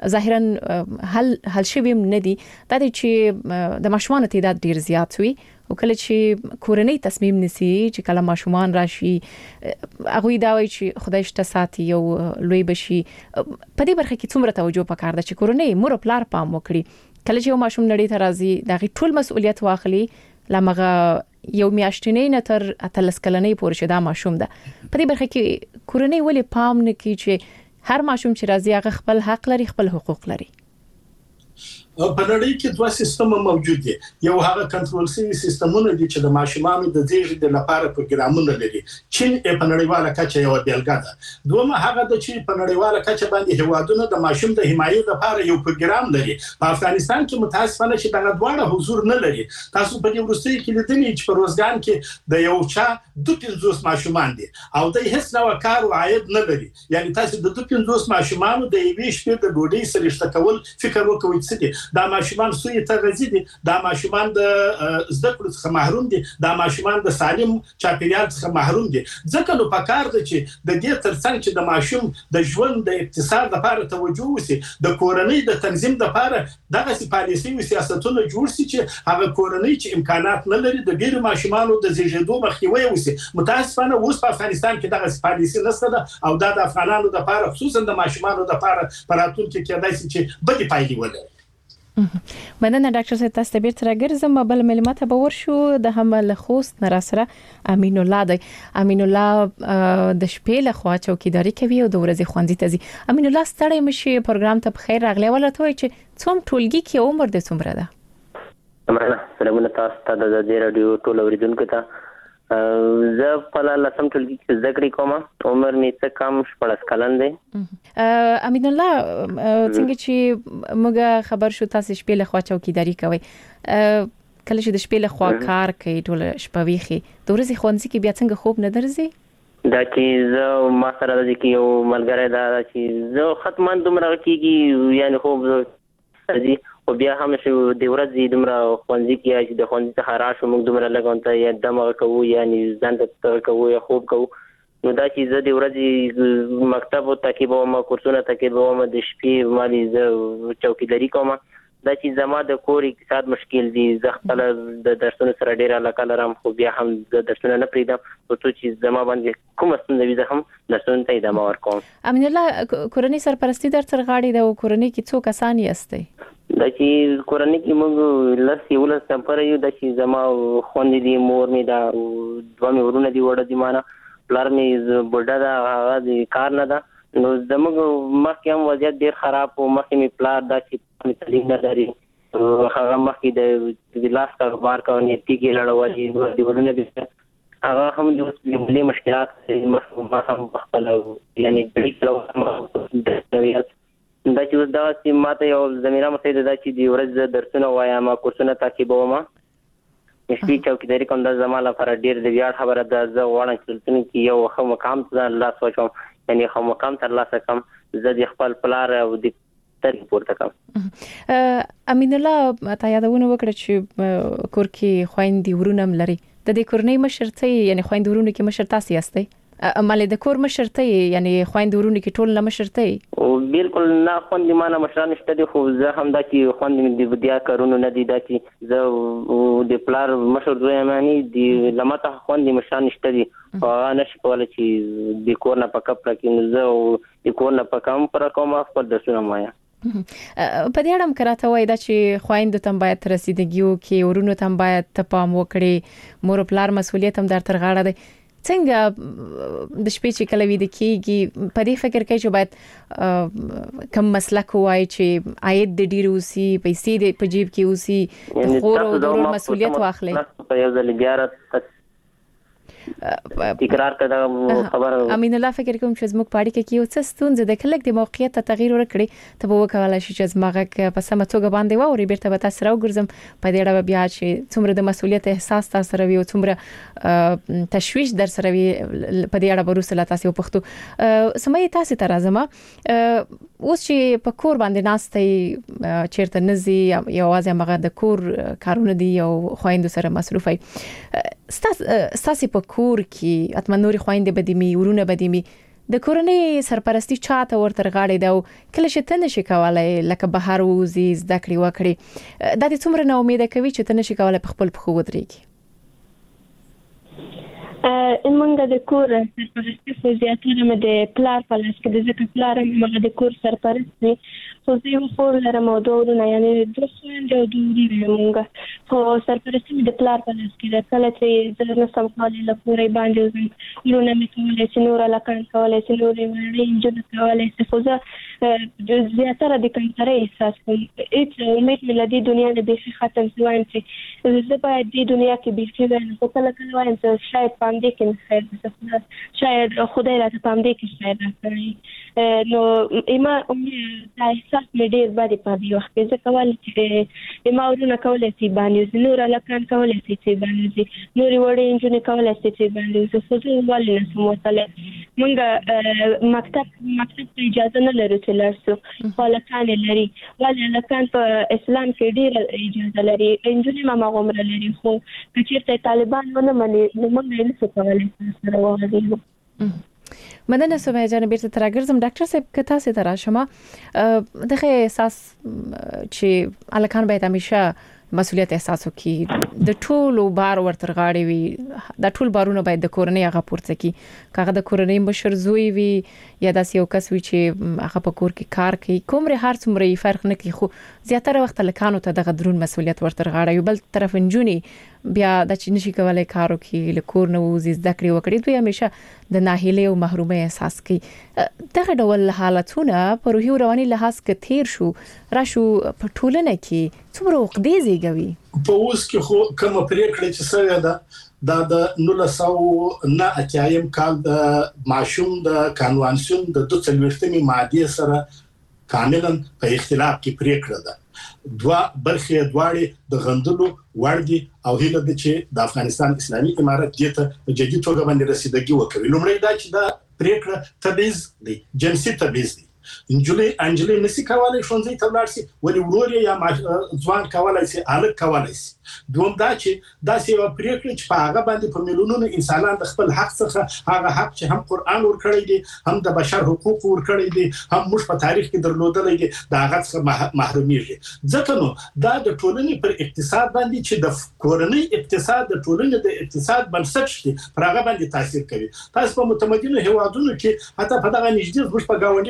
ظاهرا حل شوی نه دي دا چې د ماشومان تعداد ډیر زیات وي او کله چې کورنۍ تصمیم نسی چې کله ماشومان راشي هغه دا وایي چې خدای شته ساتي یو لوی بشي په دې برخه کې څومره توجه پکار ده چې کورنۍ مور پلار پام وکړي کله چې یو ماشوم نړۍ ته راځي دا غي ټول مسؤلیت واخلي لمغه یو میاشتنې نه تر اتلس کلنې پورې شدا ماشوم ده په دې برخه کې کورنۍ ولې پام نه کوي چې هر ماشوم چې راځي هغه خپل حق لري خپل حقوق لري په نړۍ کې دوه سیستمونه موجود دي یو هغه کنټرول سوي سیستمونه دي چې د ماشومانو د زیږې لپاره پروګرامونه لري چین په نړیواله کچه یو بیلګه ده دومره هغه د چې په نړیواله کچه باندې هوادونه د ماشوم د حمایت لپاره یو پروګرام لري په افغانستان کې متاسفانه چې دغه دواړه حضور نه لري تاسو په دې ورستۍ کې لیدلی چې په روزګان کې د یو چا 250 ماشومان دي او د هیڅ نوع کار او عاید نه لري یعنی تاسو د 250 ماشومانو د یوې شپې د ډوډۍ سره شته کول فکر وکوي چې دا ماشومان سوی ته غزي دي دا ماشومان د زده کړو څخه محروم دي دا ماشومان د سالم چاپیریال څخه محروم دي ځکه نو پکار دي چې د دې ترڅنګ چې د ماشوم د ژوند د اقتصاد لپاره توجه وشي د کورنۍ د تنظیم لپاره دغه پالیسي او سیاستونه جوړ شي چې هغه کورنۍ چې امکانات نه لري د ډیرو ماشومانو د زیږیدو مخنیوي وشي متاسفانه اوس په افغانستان کې دغه پالیسي نشته ده او دا د افغانانو لپاره خصوصا د ماشومانو لپاره پراتون کې کېدای شي چې بدی پایلې ولري مننه ډاکټر صاحب تاسو بیرته راګرځم بل معلومات به ورشو د حمل خوست نه سره امین الله دی امین الله د شپې له خوا چوکیداری کوي او د ورځې خوندې ته ځي امین الله ستړی مشي پروګرام ته بخیر راغلی ولته وای چې څوم ټولګي کې عمر د څومره ده مننه سلامونه تاسو ته د رادیو ټول اوریدونکو ته زه په لسم ټولګي کې زده کړې کوم عمر مې څه کم 14 کلن دی امین الله څنګه چې موږ خبر شو تاسو شپې له خوا چوکیداری کوي کله چې د شپې له خوا کار کوي ټول شپه ویخي د ورځې خوندې کې بیا څنګه خوب نه درځي دا چې زه ما سره د کې یو ملګری دا چې زه ختمان دومره کېږي یعنی خوب راځي او بیا هم شو د ورځې دومره خوندې کې چې د خوندې څخه راشو موږ دومره لګونته یا دمه کوو یعنی ځان ته کوو یا خوب کوو نو دا چې زه د ورځې مکتب ته کې به ما کورسونه ته کې به ما د شپې مالي زه چوکیداری کوم دا چې زما د کور اقتصاد مشکل دي زه خپل د درسونو سره ډیر علاقه لرم خو بیا هم د درسونو نه پریدم او څه چې زما باندې کوم ستونزې وي زه هم درسونو ته ادامه ورکوم امین الله کورنۍ سرپرستی در تر غاړي د کورنۍ کې څو کسان یاستئ دا چې کورنۍ کې موږ لس نفر یو دا چې زما خوندې دي مور مې دا دوه مې ورونه دي وړه دي مانه پلار مې بوډا دا هغه د کار نه ده نو زموږ مخکې هم وضعیت ډېر خراب و مخکې مې پلار دا چې تعلیم نه لري هغه مخکې د لاس کاروبار کوي تیږي لړولې د ورونه به هغه هم د ملي مشکلات ما هم خپل یعنی دا چې دا چې ماته یو زميره مسعود دا چې د ورځ درسونه وایم کورسونه تعقیبوم شپې چوکیداری کوم د زماله پر ډیر د ویاړ خبره ده زه غواړم چې یو ښه مقام ته الله سوچم یعنی ښه مقام ته الله سکم زه د خپل پلار او د تاریخ پورته کوم امین الله تا یادونه وکړه چې کور کې خويندې ورونه لري د دې کورنۍ مشرته یعنی خويندې ورونه کې مشر تاسو یاستئ مالې د کور مشرته یعنی خويندې ورونه کې ټول نه مشرته او بالکل نه خوندې مانه مشران شته دي خو زه هم دا چې خوندې د بدیا کارونه نه دي دا چې زه د پلار مشر زوی مانی د لمته خوندې مشران شته دي هغه نشي کولای چې د کور نه پکپ راکې زه د کور نه پکم پر کوم خپل درسونه مایا په دې اړه کراته وای دا چې خويندو تم باید رسیدګیو کې ورونو تم باید تپام وکړي مور پلار مسؤلیت هم در تر غاړه دی څنګه د شپې چې کله وید کېږي په دې فکر کې چې باید کم مسلک وای چې عاید د ډیر اوسي پیسې د په جیب کې اوسي د خور او د مسؤلیت واخلي په یو ځل بیا تکرار کړه خبره امین الله فکر کوم چې زموږ پاړی کې یو څه ستونزه د کلک د موقعیت ته تغییر ورکړي ته به وکولای شي چې زماغه په سم توګه باندې ووري بیرته به تاسو راوګرځم په دې اړه بیا چې څومره د مسؤلیت احساس تاسو سره وي او څومره تشويش در سره وي په دې اړه بروسله تاسو پښتو سمې تاسو ته راځم اوس چې په کور باندې ناستې چیرته نزي یوازې مغه د کور کارونه دي او خويندو سره مصروفي ستاسو په کور کې اتمنوري خويندې بدیمي ورونه بدیمي د کورنۍ سرپرستی چاته ورته غاړې دا کله چې تنه شي کولای لکه بهر وزي زده کړې وکړي د دې څومره نه امید کوي چې تنه شي کولای په خپل پخو ودرېږي منګه د کور سرپرستی خو زیاتره مې د پلار په لاس کې د ځکه پلار مې د کور سرپرستی خو زه یو خور لرم او دوه ورونه یعنی دوه خویندې او دوه ورونه مونږه خو سرپرستی مې د پلار په لاس کې ده کله چې زه نسم کولی له کورې باندې وزم ورونه مې کولی چې نور هلکان کولی چې نورې وړې نجونې کولی چې خو زه زیاتره د کمترۍ احساس کوم هېڅ امید مې له دې دنیا نه بیخي ختم شي وایم چې زه باید دې دنیا کې بیخي وایم خو کله کله وایم چې شاید په همدې کې مې خیر ده شاید خدای راته په همدې کې خیر راکړي نو ما دا احساس مې ډېر باندې په دې وخت کې زه کولی چې ما ورونه کولی شي باندې نور هلکان کولی شي چې باندې نورې وړې نجونې کولی شي چې باندې خو زه ولې نه شم وتلی مونږ مکتب ته اجازه نه لرو چې لاړ شو خو هلکان یې لري ولې هلکان په اسلام کې ډېره اجازه لري نجونې هم هماغومره لري خو که چېرته طالبان ونه مني نو مونږ یې نشو کولی سره وغږېږو مننه سمیه جان بیرته تراګرځم ډاکټر صاحب که تاسو ته راشم دغه احساس چې الکان باید همیشه مسؤلیت احساس وکړي د ټولو بار ورتر غاړي وي د ټول بارونه باید د کورنۍ هغه پورته کړي کاغه د کورنۍ مشر زوی وي یا د یو کس وي چې هغه په کور کې کار کوي کومره هر څومره فرق نه کوي خو زیاتره وخت لکانو ته د درون مسؤلیت ورتر غاړي یو بل طرف انجونی بیا د چې نشي کولای کارو کې لکور نو زده کړې وکړي دوی همیشه د ناهیلۍ او محرومۍ احساس کوي دغه ډول حالتونه په روحي او رواني لحاظ کې تیر شو راشو په ټولنه کې څومره وقدې زیږوي په اوس کې خو کوم پریکړه چې سوی ده د 1998 کال د ماشوم د قانونسیون د 240 ماده سره کاملا په اختلاف کې پریکړه ده دوا برخه دواړي د غندلو وړدي او هله د چې د افغانستان اسلامي امارت دته جدي توګه باندې رسیدګي وکړي لومړی دا چې دا پریکړه تبعیض دی جنسي تبعیض دی انجلي نسی کولای شونځي ته لاړ شي ولې ورور یا ځوان کولای شي الګ کولای شي دوم دا چې دا سی یو پریکړه چې په هغه باندې په میلیونونو انسانان د خپل حق څخه هغه حق چې هم قران ورکړی دی هم د بشر حقوق ورکړی دي هم موږ په تاریخ کې درلودلې دي دا هغه څخه محروميږي ځکه نو دا د ټولنې پر اقتصاد باندې چې د کورنۍ اقتصاد د ټولنې د اقتصاد بنسټ دی پر هغه باندې تاثیر کوي تاسو په متمدنو هیوادونو کې حتی په دغه نږدې په گاونډي هیوادونو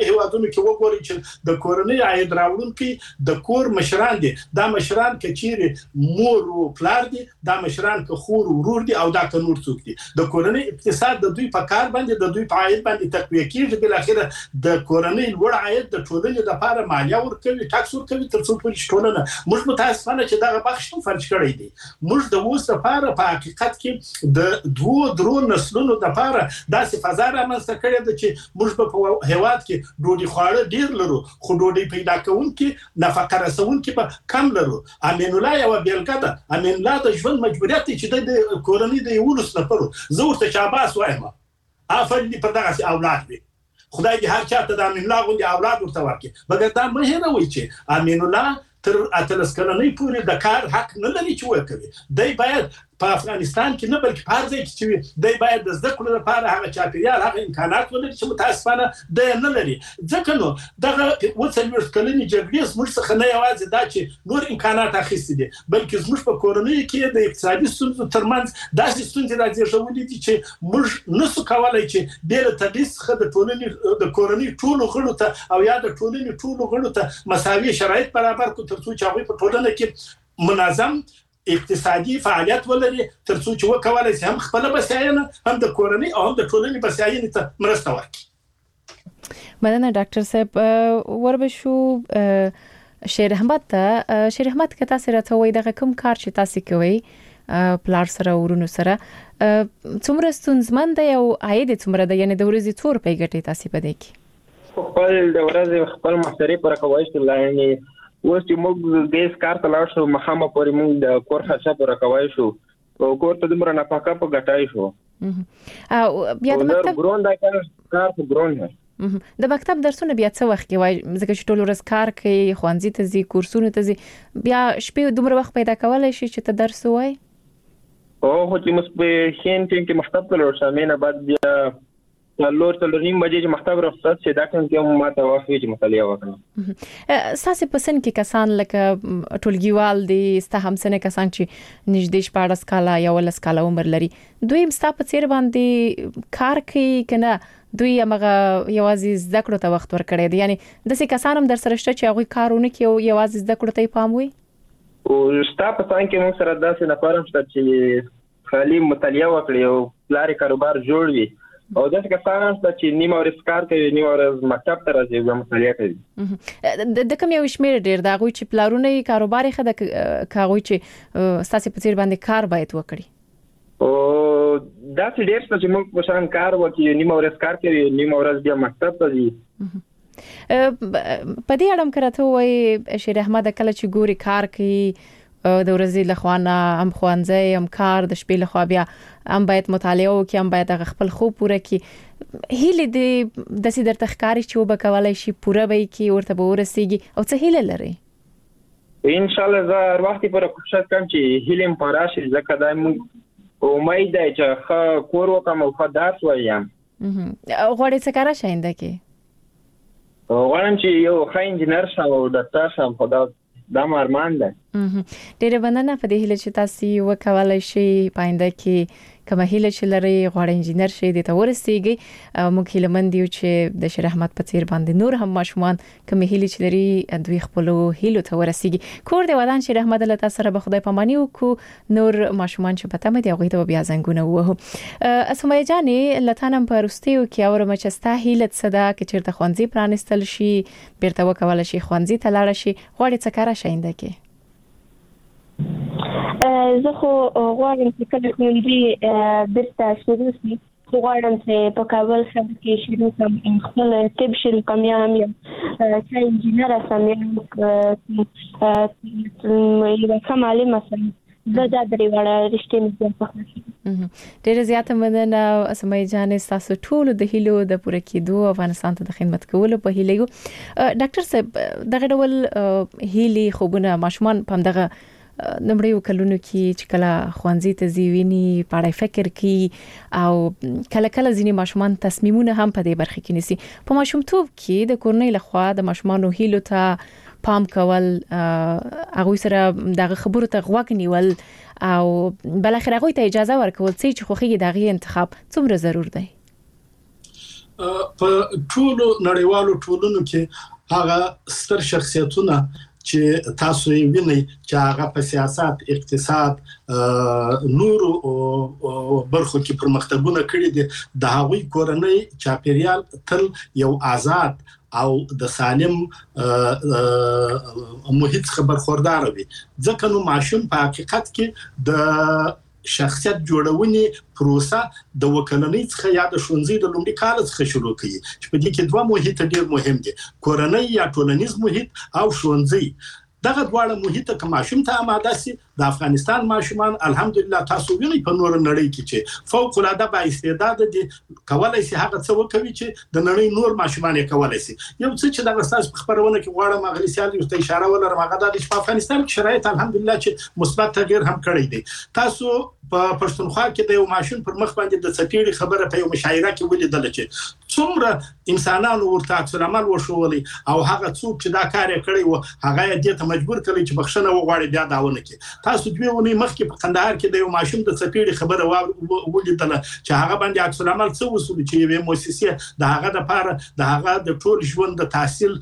کورونو کې وګورئ چې د کورنۍ عاید راوړونکي د کور مشران دي. دا مشران کچېره مور او پلار دي، دا مشران که خور او ورور دي او دا که نور څوک دي. د کورنۍ اقتصاد د دوی په کار باندې د دوی په عاید باندې تقویه کیږي. بل اخره د کورنۍ لوړ عاید د ټولنې لپاره مالیه ورکوي، ټاکس ورکوي، تر څو پورې ټولنه موږ متاسفانه چې دغه بخش هم فرج کړی دی. موږ د اوس لپاره په حقیقت کې د دوه درو نسلونو لپاره داسې فضا رامنځته کړې ده چې موږ په هیواد کې ډوډۍ خواړه ډیر لرو، خو ډوډۍ پیدا کوونکي نفقه رسونکي په کم لرو. امین الله یو بیلګه ده. امین الله د ژوند مجبوریت چې د کورنۍ د یولس نفرو زه ورته شاباس وایم، افرین دې په دغه اولاد وي. خدای دې هر چاته د امین الله غوندې اولاد ورته ورکړي. مګر دا مه هېروئ چې امین الله تر 18 کلنۍ پورې د کار حق نه لري چې وکړي. دی باید په افغانستان کې نه بلکې په هر ځای کې چې دی باید د زده کړو لپاره هغه چاپیریال هغه امکانات ولري چې متاسفانه دی نه لري. ځکه نو دغه 40 کلنې جګړې زموږ څخه نه یوازې دا چې نور امکانات اخیستي دي، بلکې زموږ په کورنۍ کې د اقتصادي ستونزو ترمنځ داسې ستونزې راځېږولې دي چې موږ نسو کولای چې بې له تدریس څخه د ټولنې د کورنۍ ټولو غړو ته او یا د ټولنې ټولو غړو ته مساوي شرایط برابر کړو، تر څو چې هغوی په ټولنه کې منظم اقتصادي فعالیت ولري، تر څو چې وکولای شي هم خپل بسیاینه هم د کورنۍ او هم د ټولنې بسیاینې ته مرسته وکړي. مننه ډاکټر صاحب. وربشو شیر احمد که تاسو راته وایي دغه کوم کار چې تاسو کوي پلار سره ورونو سره څومره ستونزمن دی او عاید څومره دی، یعنی د ورځې څور په ګټې تاسو په دې کې خپل د ورځې خپل مصرف پر کوي چې یعنی اوس چې موږ د کار ته لاړ شو مخامه پورې موږ د کور خرچه پر کوي شو او کور ته دمر نه پاکه په غټای شو او بیا د مکتب ګرون دا کار په ګرون نه د مکتب درسونه بیا څه وخت کې وای، ځکه چې ټول ورځ کار کوي، خوانځي ته ځي، کورسونه ته ځي، بیا شپې دومره وخت پیدا کولای شي چې ته درس وای؟ او خو چې مصباحین کې مکتب ته لاړ شم نه بعد بیا څلور نیم بجې چې مکتب رخصت شي دا کوم کې ما ته وخت چې مطالعه وکړم. ساسې پسند کې کسان لکه ټولګیوال دي، ستا همسنه کسان چې نږدې 14 کاله یا 15 کاله عمر لري، دوی ستا په څیر باندې کار کوي کنه دوی هغه یوازې زده کړو ته وخت ورکړي دي؟ یعنی داسې کسان هم در سره شته چې هغه کارونه کوي او یوازې زده کړو ته پام وي؟ او ستا په څنګه کې موږ سره داسې نه پاره چې خالي مطالعه وکړي او پلان کاروبار جوړ وي او داسې کسان چې نیمه ورځ کار کوي نیمه ورځ مکتب ته راځي او مطالعه کوي. د کوم یو شمیر ډیر دا غوي چې پلارونه کاروبار خه د کاغوي چې ستاسو په تیر باندې کار باید وکړي او دا چې ډیر څه چې موږ په شان کار وکړي نیمه ورځ کار کوي نیمه ورځ بیا مکتب ته ځي. په دې اړه کرته وای شیر احمد کله چې ګوري کار کوي د ورځې لخوانه هم خوانځي هم کار د شپې لخوا بیا هم باید مطالعه وکړي هم باید خپل خوب پوره کړي، هیله دې د سیدر تخکاری چې وبکولای شي پوره به کی ورته به ورسیږي او څه هیله لري؟ ان شاء الله زه هر وخت پر کوشش کوم چې هیلم پاراشي ځکه دا امید ده چې ښه کور وکم او ښه درس وایم. غواړې څه کار شاینده کې؟ غواړم چې یو ښه انجینر شم او ډاکټر شم، خدا دا ارمان ده. ډېر مننه په دې هیله چې تاسو وکولای شئ پاینده کې کومه هیله چې لري غواړئ انجینر شئ د تورسيږي. موږ هیله مند یو چې د شیر احمد په تیر باندې نور هم ماشومان کومه هیله چې لري دوی خپل هیله تورسيږي. کور د ودان شیر احمد له تاسو سره به خدای پاماني وکړو، نور ماشومان چې پته مې دی هغه ته بیا زنګونه ووهو. اسماء جانې لتانم پرستیو کې اورم چې ستا هیله څه ده چې چیرته خوانځي پرانستل شي بیرته وکول شي خوانځي ته لاړ شي، غواړي څه کار شاینده کې؟ زه خو غواړم چې کله ښوونځي بیرته شروع شي غواړم چې په کابل ښار کې شروع کړم، خپل طب شروع کړم یا هم چې انجینر شم یا یو ښه معلم شم. زه دا درې واړه رښتینې ځم. ډېر زیاته مننه اسماء جانې، تاسو ټول د هیلو د پوره کېدو افغانستان ته د خدمت کولو په هیله یو. ډاکټر صاحب دغه ډول هیلي خوبونه ماشومان په دغه نمړیو کلونو کې چې کله خوانځي ته زیویني پړای فکر کوي او کله کله ځینې ماشومان تصمیمونه هم په دې برخه کې نیسي. په ماشومتوب کې د کورنۍ لخوا د ماشومانو هیلو ته پام کول، هغه سره دغه خبرو ته غوږ نیول او بل اخر هغه ته اجازه ورکول چې خوخي دغه انتخاب څومره ضرور دی؟ په ټولو نړیوالو ټولنو کې هغه ستر شخصیتونه چې تاسو یې وینئ چې هغه په سیاست، اقتصاد، نورو برخو کې پرمختګونه کړي دي، د هغوی کورنۍ چاپیریال تل یو آزاد او د سالم محیط څخه برخوردار وي. ځکه نو ماشوم په حقیقت کې د شخصیت جوړونې پروسه د وکلنۍ څخه یا د ښوونځي د لومړي کال څخه شروع کړي چې په دې کې دوه محیط ډېر مهم دي، کورنۍ یا ټولنیز محیط او ښوونځي. دغه دواړه محیط که ماشوم ته آماده سي، د افغانستان ماشومان الحمدلله تاسو وینئ په نور نړۍ کې چې فوق العاده با استعداد دي، کولای شي هغه څه وکړي چې د نړۍ نور ماشومان یې کولای شي. یو څه چې د استاد په خبرونه کې غواړم اغلی سیال ته اشاره ولرم، هغه د افغانستان کې شرایط الحمدلله چې مثبت تغییر هم کړی دی. تاسو په پښتونخوا کې د یو ماشوم پر مخ باندې د څپېړې خبره په یو مشاعره کې ولیدل چې څومره انسانانو ورته عکس العمل وښولي او هغه څوک چې دا کار یې کړی و هغه یې دې ته مجبور کړی چې بخښنه وغواړي بیا دا ونه کړي. تاسو دوی ونې مخکې په قندهار کې د یو ماشوم د څپېړې خبره ولیدل چې هغه باندې عکس العمل څه وسول چې یوې مؤسسې د هغه لپاره د هغه د ټول ژوند د تحصیل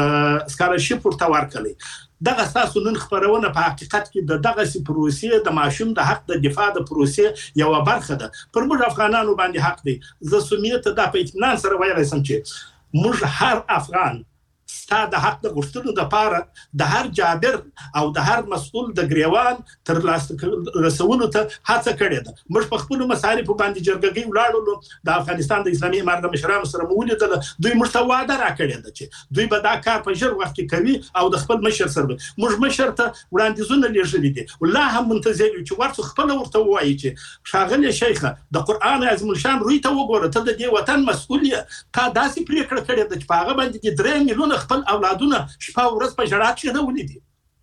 سکالرشپ ورته ورکړي. دغه تاسو نن خبرونه په حقیقت کې دغه سي پروسې د ماشوم د حق د دفاع د پروسې یو برخه ده. پر موږ افغانانو باندې حق دی. زه سمیت د په اطمینان سره وایي سم چې موږ هر افغان ستا د حق د غوښتلو لپاره د هر جابر او د هر مسؤل د ګریوان تر لاسته رسولو ته هڅه کړې ده. موږ په خپل مصارف باندې جرګګي ولاړو، د افغانستان د اسلامي امارت د مشرانو سره مولیدل، دوی موږ ته وعده راکړې ده چې دوی به دا کار په ژر وخت کې کوي او د خپل مشر سره موږ مشر ته وړاندیزونه لېږلي دي. والله هم منتظر یو چې ورته خپل ورته وایي چې ښاغلی شیخه د قرآن عظیم الشان روی ته وګوره، ته د دې وطن مسؤل یې، تا داسې پرېکړه کړې ده چې په هغه باندې 3 میلیونه خپل اولادونه شپه ورځ په ژړا کې نه ولیدي.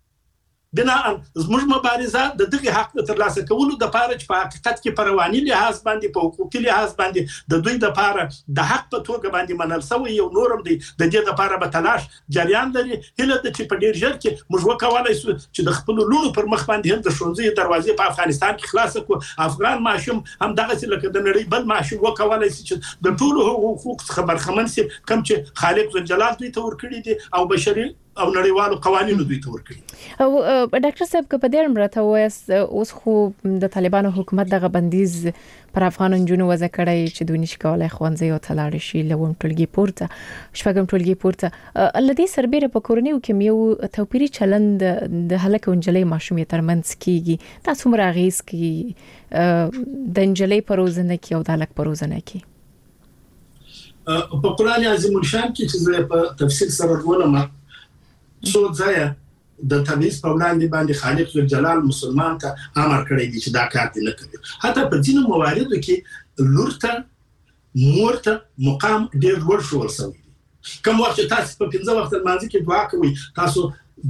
بنا زموږ مبارزه د دغه حق د ترلاسه کولو د لپاره چې په حقیقت کې په رواني لحاظ باندې، په حقوقي لحاظ باندې د دوی د لپاره د حق په توګه باندې منل شوی یو نورم دی. د دې لپاره به تلاش جریان لري. هله د چې په ډیر ژر کې موږ وکولای شو چې د خپل لونو پر مخ باندې هم د ښوونځي دروازې په افغانستان کې خلاص کړو. افغان ماشوم هم دغه چې لکه د نړۍ بل ماشوم وکولای شي چې د ټولو حقوق څخه برخمن شي، کوم چې خالق ذوالجلال دوی ته ورکړي دي او بشري او نړیوالو قوانینو دوی ته ورکړي. او ډاکټر صاحب که په دې مرته وایست اوس خو د طالبانو حکومت دغه بندیز پر افغان جنونو وضع کړی چې دوی نشي کولای ښوونځي او تلاړ شي لوم ټولګي پورته شپږم ټولګي پورته لدی سربېره په کورنیو کې یو توپیری چلند د هلک او نجلۍ ماشومې ترمنځ کیږي. تاسو مراغیز کی د نجلۍ پروزنه کې او د هلک پروزنه کې په قرآن عظیم الشان کې چې زه په تفسیر سره ولوم څو ځای د تبعیض په وړاندې باندې خالق ذوالجلال مسلمان ته امر کړی دی چې دا کار دې نه کوي. حتی په ځینو مواردو کې لور ته مور ته مقام ډېر لوړ شول شوی دی. کوم وخت چې تاسو په 15 وخت لمانځه کې دعا کوئ، تاسو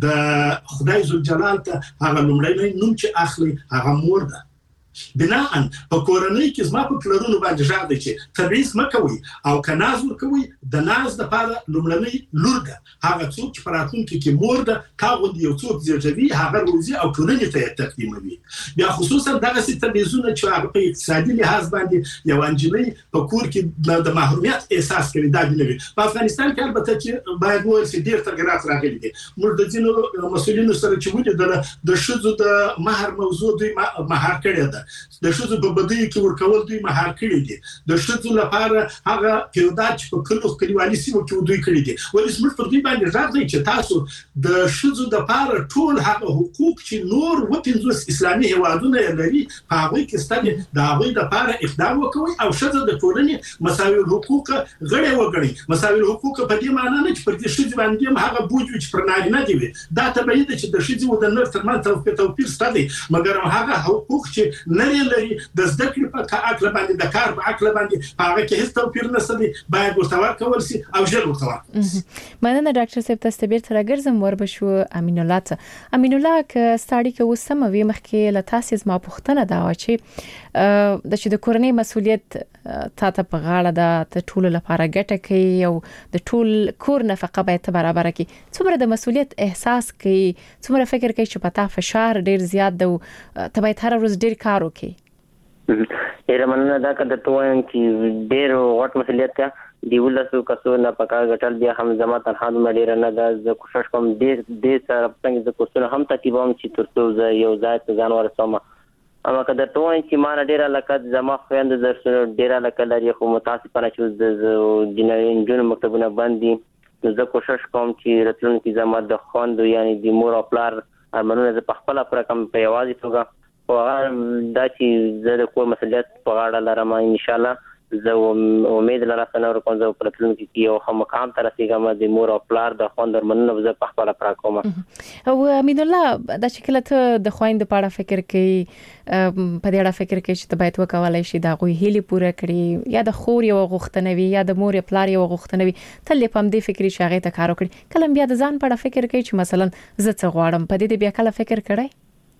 د خدای ذوالجلال ته هغه لومړی نوم چې اخلي هغه مور ده. بنا په کورنۍ کې زما په پلرونو باندې ژغ دی چې تبعیض مکوئ او که ناز ورکوئ د ناز دپاره لومړنۍ لور ده. هغه څوک چې په راتلونکي کې مور ده تا غوندې یو څوک زیږوي هغه روزي او ټولنې ته یې تقدیموي. بیا خصوصا دغسې تبعیضونه چې هغه په اقتصادي لحاظ باندې یو نجلۍ په کور کې د محرومیت احساس کوي، دا دې نه وي. په افغانستان کې البته چې باید وویل شي ډېر تغیرات راغلي دي. موږ د ځینو مسؤلینو سره چې ولیدله د ښځو د مهر موضوع دوی مهار کړې ده، د ښځو په بدیو کې ورکول دوی مهار کړي دي، د ښځو لپاره هغه پیودات چې په کلیوالي سیمو کې دوی کړي دي. ولې زموږ پر دوی باندې غږ دی چې تاسو د ښځو لپاره ټول هغه حقوق چې نور 50 اسلامي هیوادونه یې لري په هغوی کې ستاسو د هغوی لپاره اقدام وکوئ او ښځه د ټولنې مساوي الحقوق غړې وګڼئ. مساوي الحقوق په دې معنی نه چې پر دې ښځې باندې هم هغه بوج وي چې پر نارینه دي وي. دا طبیعي ده چې د ښځې او د نر ترمنځ توپیر شته دی، مګر هغه حقوق چې نر لري د زده کړې په عقل باندې د کار په عقل باندې هغه کې هیڅ توپیر نشته دی، باید ورته ورکول شي او ژر ورته ورکول. مننه ډاکټر صاحب، تاسو بیرته راګرځم وربشو امین الله ته. امین الله که ستړي کې وسم وي مخکې له تاسو ما پوښتنه دا و چې د کورنۍ مسؤلیت تاسو په غاړه ده، ته ټول لپاره ګټه کوي او د ټول کور نفقه باید برابر کړي. څومره د مسؤلیت احساس کوي، څومره فکر کوي چې پتا فشار ډیر زیات ده او ته باید هر ورځ ډیر کار وکړي؟ مننه دا که درته وایم چې ډېر غټ مسؤلیت ده، دی ولسو کسو نه پکا غټل بیا هم زما تنها مډیر نه د ز کوشش کوم دې سره څنګه د کوڅه هم تکیبم چې ترڅو ز یو ځای ته ځان ورسوم اما کله ته وایي چې ما ډیر لکه زما خويند درسونه ډیر لکه لري خو متاسفانه چې د جنین مکتبونه باندې زه کوشش کوم چې راتلونکي زما د خوند یعنی د مور او پلار ارمنونه د خپل پر کم په یوازې توګه او دا چې زه د کور مسؤلیت په غاړه لرم ان شاء الله زه امید لرم چې نور کوم زه په راتلونکي کې یو هم مقام ته رسیدم د مور او پلار د خوند ارمنونه زه په خپل پر کوم او امین الله دا چې کله ته د خويند په اړه فکر کوي په دې اړه فکر کوي چې ته باید وکولای شي دا غوي هلي پوره کړي یا د خور یو غوښتنه وي یا د مور پلار یو غوښتنه وي تل په دې فکرې شاغې ته کار وکړي کله بیا د ځان په اړه فکر کوي چې مثلا زه څه غواړم په دې بیا کله فکر کړی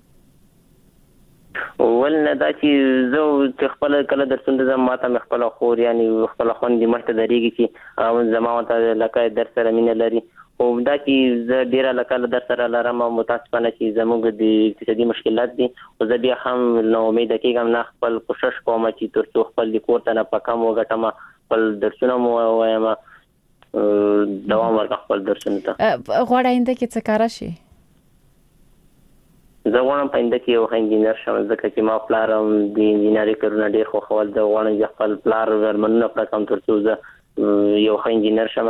ولنه دا چې زه خپل کله درسونه زما ته خپل خور یعنی خپل خوندې مرته درېږي چې او زما ته لکه در سره مینه لري او دا چې زه ډیره لکه در سره لرم متاسفانه چې زموږ د اقتصادي مشکلات دي او زه بیا هم نو امید کېږم نه خپل کوشش کوم چې ترڅو خپل د کور ته نه پکم وګټم خپل درسونه مو وایم دوام ورکړم خپل درسونه ته غواړم چې څه کار شي زه غواړم پاینده کې یو انجینر شم ځکه چې ما پلارم د انجینری کارونه ډېر خوښول د غواړم چې خپل پلار ورمنونه پر کم ترڅو زه یو انجینر شم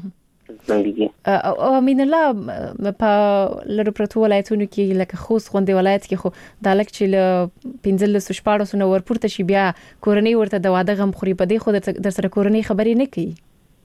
او امین الله په لړ پروتو ولایتونو کې لکه خوست غونډه ولایت کې خو د لک چې 15 شپاړو سنو ورپورته شي بیا کورنۍ ورته د واده غم خوري په دې خو در سره کورنۍ خبرې نه کوي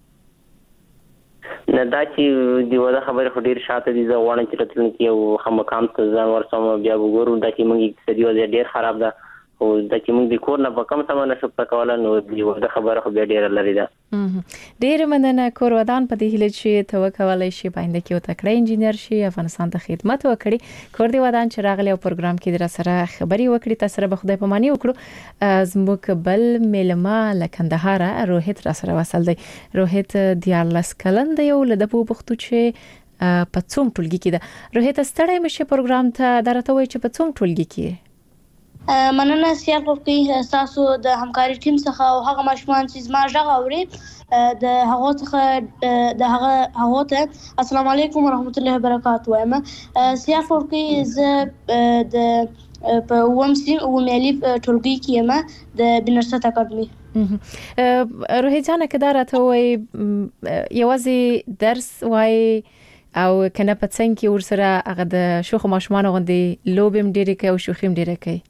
نه دا چې دی ودا خبره خو ډیر شاته دي زه غواړم چې راتلونکي یو هم مقام ته ځان ورسوم بیا وګورو دا چې موږ اقتصادي وضعیت ډیر خراب ده او دا چې موږ د کور نه په کم سم نه شو پکولا نو دی ودا خبره خو ډیر لري ده ډیر مننه کور ودان په دې هله چې ته وکولای شي باندې کې او تکړه انجینر شي افغانستان ته خدمت وکړي کور دی ودان چې راغلی او پروګرام کې در سره خبري وکړي تاسو سره به خدای په معنی وکړو زموږ بل ملما لکندهار روحیت را سره وصل دی روحیت دیارلس کلن دی او له په پختو چې په څوم ټولګي کې ده روحیت ستړی مشه پروګرام ته درته وای چې په څوم ټولګي کې مننه سیال کوي تاسو د همکاري ټیم څخه او هغه ماشومان چې زما ژغ اوري د هغه څخه د هغه ته السلام علیکم ورحمت الله وبرکاته وایم سیال کوي ز د په ومسي او ملي ټولګي کې ما د بنرست اکاډمي روحي جان کدار ته وای یوازې درس وای او کنه په څنګه کې ورسره هغه د شوخ ماشومان غوندي لوبم ډیره کوي او شوخیم ډیره کوي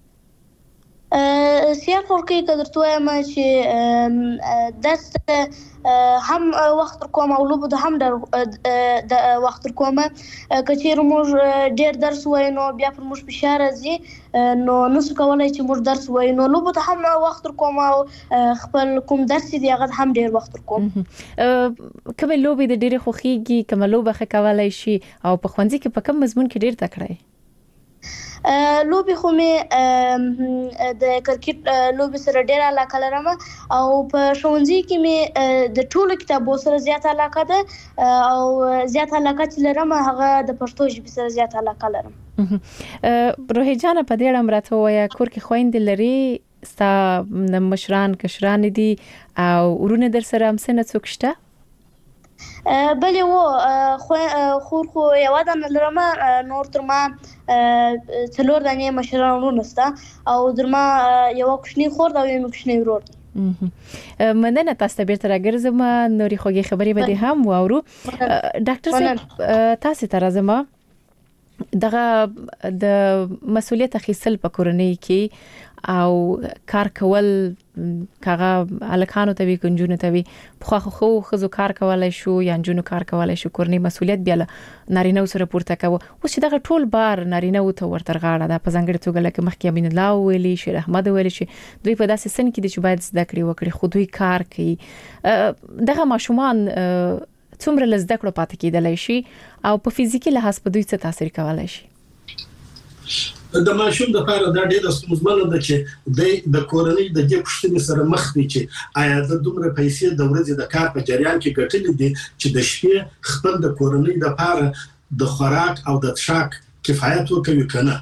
سیال کوي کدرته وایم چې درس هم وخت کوم او لوب د هم د وخت کوم کچیر موږ ډیر درس وای نو بیا پر موږ فشار راځي نو نس کولای چې موږ درس وای نو لوب د هم وخت کوم او خپل کوم درس دی هغه هم ډیر وخت کوم کوم لوب د ډیر خوخيږي کوم لوب خکولای شي او په خوندې کې په کوم مضمون کې ډیر تکړه لوبي خو مې د کرکټ لوبي سره ډېر علاقه لرم او په ښوونځي کې مې د ټولو کتابو سره زیات علاقه ده او زیات علاقه چې لرم هغه د پښتو ژبې سره زیات علاقه لرم روحي جان په دې اړه راته وایي کور کې خويند لري ستا مشران کشران دي او ورونه در سره هم سنه څوک شته بلې و خو یو دانه لرم نور تر ما څلور دانې مشران ورونه سته او در ما یو کوچنی خور دا یو کوچنی ورور مننه تاسو ته بیرته راګرځم نوري خوږی خبرې به هم واورو ډاکټر صاحب تاسو ته راځم دغه د مسؤلیت اخیستل په کورنۍ کې او کار کول کاغه الکانو ته وی کنجونو ته وی خو خزو کار کولای شو یا جنونو کار کولای شو کورنۍ مسؤلیت بیا نارینه سره پورته کوي او چې دغه ټول بار نارینه ته ورتر غاړه ده په ځنګړي توګه لکه مخکې امین الله ویلي شیر احمد ویلي شي دوی په داسې سن کې چې باید زده کړې وکړي خو دوی کار کوي دغه ماشومان څومره لزده کړو پاتې کېدلای شي او په فزیکي لحاظ په دوی څه تاثیر کولای شي د ماشوم د لپاره دا ډېر ستونزمنه ده چې د کورنۍ د دې پښتنې سره مخ دي چې آیا د دومره پیسې د ورځې د کار په جریان کې ګټلې دي چې د شپې خپل د کورنۍ د لپاره د خوراک او د څښاک کفایت وکوي کنه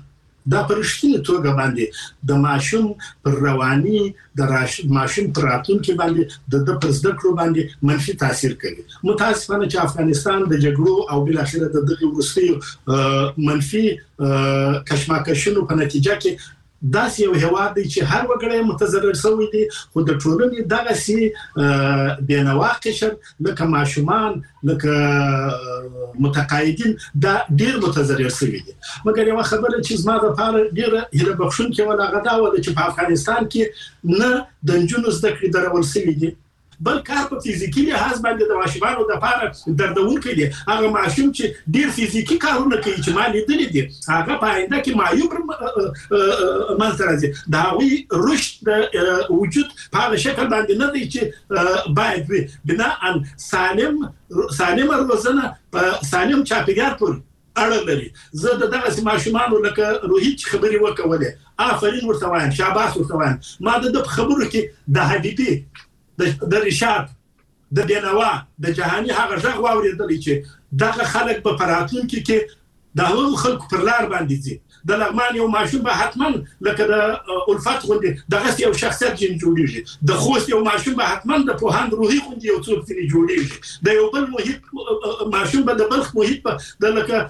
دا پرشتنه توګه باندې د ماشوم پر رواني د ماشوم پر راتلونکي باندې د پرزده کړو باندې منفي تاثیر کوي. متاسفانه چې افغانستان د جګړو او بل اخر د دغه وروستي منفي کشمکشونو په نتیجه کې داسې یو هواد دی چې هر وګړی متضرر شوی دی، خو د ټولنې دغه سي بینوا قشر لکه ماشومان لکه متقاعدین دا ډیر متضرر شوی دي. مګر یو خبره چې زما د پاره ډیره هیله بخښونکې ولا غدا و چې په افغانستان کې نه د نجونو زده کړې درول شوی دي، بل کار په فزیکی لحاظ باندې د ماشومانو د لپاره دردونکې دي. هغه ماشوم چې ډیر فزیکی کارونه کوي چې ما لیدلې دي، هغه په آینده کې معیوب منځ راځي. دا وی رشد د وجود په هغه شکل باندې نه دی چې باید وي. بناء سالم روزنه په سالم چاپیریال پورې اړه لري. زه د دغه ماشومانو لکه روحي خبرې وکولې، آفرین ورته وایم، شاباس ورته وایم. ما د خبرو کې د حبیبي د رشاد د بینوا د جهاني هغه ځغ واوریدل چې دغه خلک په پراتونکو کې د هغو خلکو پر لار باندې دي. د لغمان یو ماشوم به حتما لکه د الفت غوندې دغه یو شخصیت جوړیږي، د خوست یو ماشوم به حتما د پوهاند روحي غوندې یو څوک جوړیږي، د یو بل محیط ماشوم به د بلخ محیط د لکه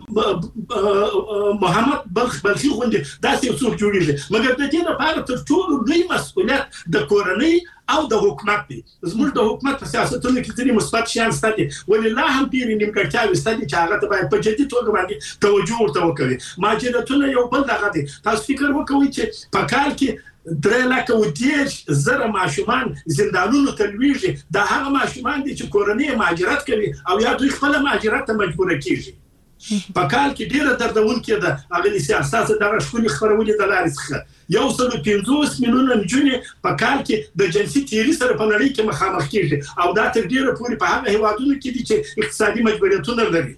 د محمد بلخي غوندې داسې یو څوک جوړیږي. مګر د دې لپاره تر ټولو لوی مسؤلیت د کورنۍ او د حکومت دی. زموږ د حکومت په سیاستونو کې ځینې مثبت شیان شته دي، ولله هم ډېرې نیمګړتیاوې شته دي چې هغه ته باید په جدي توګه باندې توجه ورته وکړي. مهاجرتونه یو بل دغه دی. تاسو فکر وکړئ چې په کال کې 3,10,000 ماشومان زندانونو ته لویږي. دا هغه ماشومان دي چې کورنۍ مهاجرت کوي او یا دوی خپل مهاجرت ته مجبور کیږي. په کال کې ډیره دردونکې ده. هغه سیاست دغه شکل خبرونه د لارې څخه 150 میلیونه نجونې په کال کې د جنسي تیری سره په نړۍ کې مخامخ کیږي او دا تر ډیره پورې په هغه هیوادونو کې دي چې اقتصادي مجبوریتونه لري.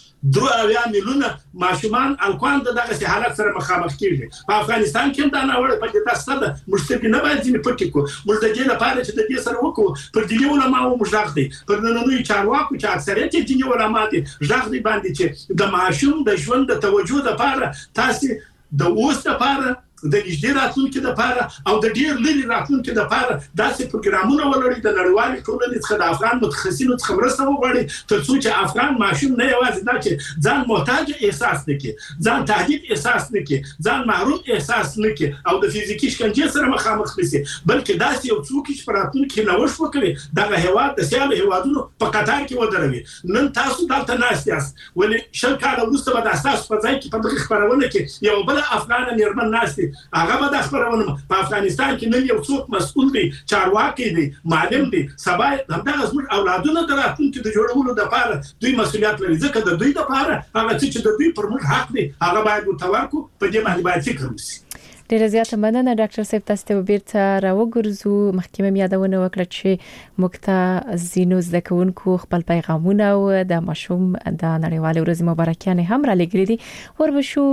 3 میلیونه ماشومان الکوان دغه حالت سره مخامخ کیږي. په افغانستان کې دا نه وړ په تاسو ته مشترک نه باید ځینې پټ کو. موږ د دې لپاره چې د دې سره وکړو پر دیني علماء مشرق دي، پر نننوي چارواکو چې اکثریت دیني علماء دي ځغ دي باندې چې د ماشوم د ژوند د توجه لپاره تاسو د اوس لپاره د نږدې راتلونکي لپاره او د ډیر لري راتلونکي لپاره داسې پروګرامونه ولري د نړیوالې ټولنې څخه د افغان متخصصینو څخه مرسته وغواړي ترڅو چې افغان ماشوم نه یوازې دا چې ځان محتاج احساس نکړي، ځان تهدید احساس نکړي، ځان محروم احساس نکړي او د فزیکی شکنجې سره مخامخ نشي، بلکې داسې یو څوک چې راتلونکي نوښت وکړي دغه هیواد د سیال هیوادونو په قطار کې ودروي. نن تاسو دلته ناست یاست، ولې شل کال وروسته به تاسو په ځای کې په دغه خبرونه کې یو بل افغان میرمن ناست هغه به د خبرونه په افغانستان کې نن یو څوک مسؤل دی، چارواکي دی، معلم دی، سبا همدغه زموږ اولادونه د راتلونکي د جوړولو لپاره دوی مسؤلیت لري. ځکه د دوی لپاره هغه چې د دوی پر موږ حق دی هغه باید وتورکو، په دې باندې باید فکر وشي. ډیره زیاته مننه ډاکټر صاحب، تاسو ته بیرته راوګرځو. مخکې مې یادونه وکړه چې موږ ته زینو زده کوونکو خپل پیغامونه او د ماشوم د نړیوالې ورځې مبارکیانې هم را لګري دي. وربشو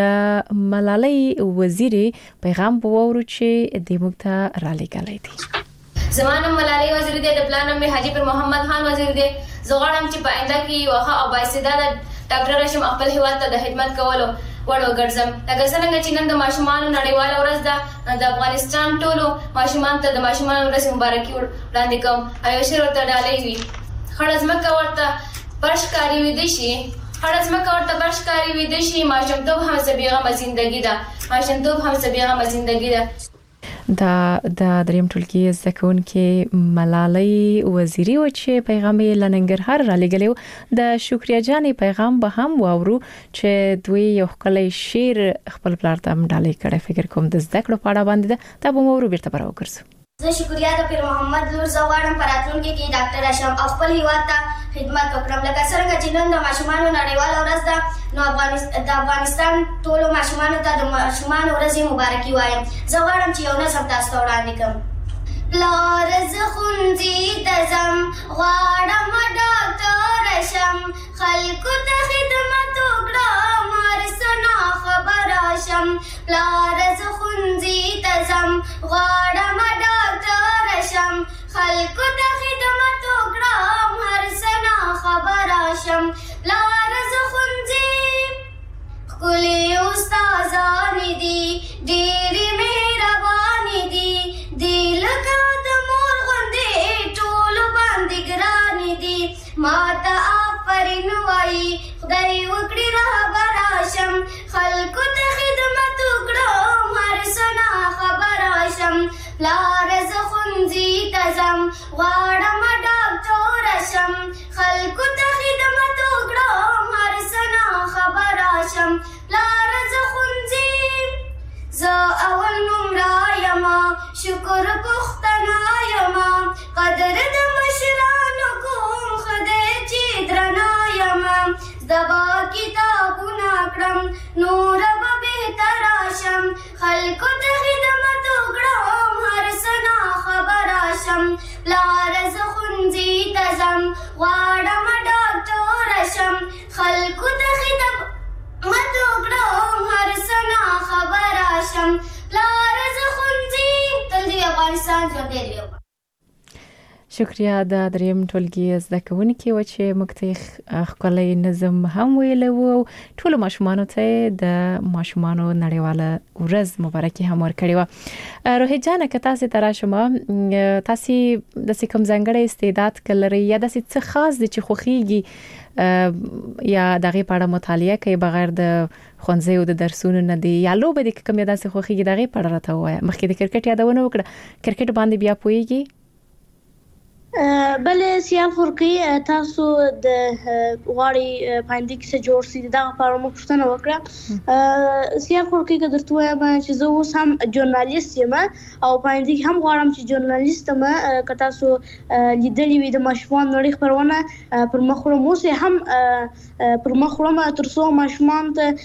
د ملالۍ وزیري پیغام وورو چې د موږ ته را لګلای دي. زمانه ملالۍ وزیري د پلان مې حاجی پر محمد خان وزیر دی. زغړم چې په آینده کې وخه او باستعداد ډاکټر رشم خپل هیواد ته د خدمت کولو وړو ګرځم. لکه څنګه چې نن د ماشومان نړیواله ورځ ده، د افغانستان ټولو ماشومان ته د ماشومان ورځ مبارکي وړاندې کوم. ایو شیر ورته ډالۍ وي، خړزمکه ورته پرشکاری وي دي شي، خړزمکه ورته پرشکاری وي دي شي. ماشومتوب هم سبيغه زندگی ده، ماشومتوب هم سبيغه زندگی ده. د دریم ټولګي زده کوونکې ملالۍ وزیري و چې پیغام یې له ننګرهار را لېږلی و. د شکریا جانې پیغام به هم واورو چې دوی یو ښکلی شعر خپل پلار ته هم ډالۍ کړی. فکر کوم د زده کړو په اړه باندې ده، دا به مو واورو. بیرته به راوګرځو. زه شکریا د پیر محمد لور زه غواړم په راتلونکي کې ډاکټر راشم او خپل هیواد ته خدمت وکړم. لکه څنګه چې نن د ماشومانو نړیواله ورځ ده، نو د افغانستان ټولو ماشومانو ته د ماشومانو ورځې مبارکي وایم. زه غواړم چې یو نظم تاسو ته وړاندې کړم. پلار زه ښوونځي ته ځم، غواړم ډاکټر شم، خلکو ته خدمت وکړم، هر څه ناخبره شم. پلار زه ښوونځي ته ځم، غواړم ډاکټر شم، خلکو ته خدمت وکړم، هر څه ناخبره شم. پلار زه ښوونځي ښکلي استاد نازانې دي ډېرې مهربانې دي دې لکه د مور غوندې ټولو باندې ګرانې دي ما ته آفرین وایي خدای وکړي رهبره شم خلکو ته خدمت وکړم هر څه ناخبره شم پلاره زه ښوونځي ته ځم غواړم ډاکټره شم خلکو ته خدمت وکړم هر څه ناخبره شم پلاره زه ښوونځي زه اول نومره یمه شکر پښتنه یمه قدر د مشرانو کوم خدای چې درنه یمه زده به کتابونه کړم نوره به بهتره شم خلکو ته خدمت وکړم هر څه ناخبره شم پلاره زه ښوونځي ته ځم غواړم ډاکټره شم خلکو ته خدمت وکړم هر څه ناخبره شم پلاره زه ښوونځي تل دې افغانستان ژوندی دی. شکریہ د دریم ټولګي زده کوونکي و چې موږ ته ښکلی نظم هم ویلی و او ټولو ماشومانو ته د ماشومانو نړیواله ورځ مبارکي هم ورکړې وه. روحي جانه که تاسې ته راشم تاسې داسې کوم ځانګړی استعداد که لرئ یا داسې څه خاص دی چې خوښیږي یا د هغې په اړه مطالعه کوي بغیر د ښوونځیو د درسونو نه دی یا لوبه دی که کوم یې داسې خوښیږي د هغې په اړه راته ووایه. مخکې د کرکټ یادونه وکړه کرکټ باندې بیا پوهیږي؟ بلې سیال خورکي تاسو د غواړي پاینده کې څه جوړ سي دغه په اړه مو پوښتنه وکړه. سیال خورکي که درته وایم چې زه اوس هم ژورنالیست یم او پاینده کې هم غواړم چې ژورنالیست یم. که تاسو لیدلي وي د ماشومانو نړۍ خپرونه پر مخ وړم اوس یې هم پر مخ وړم تر څو ماشومان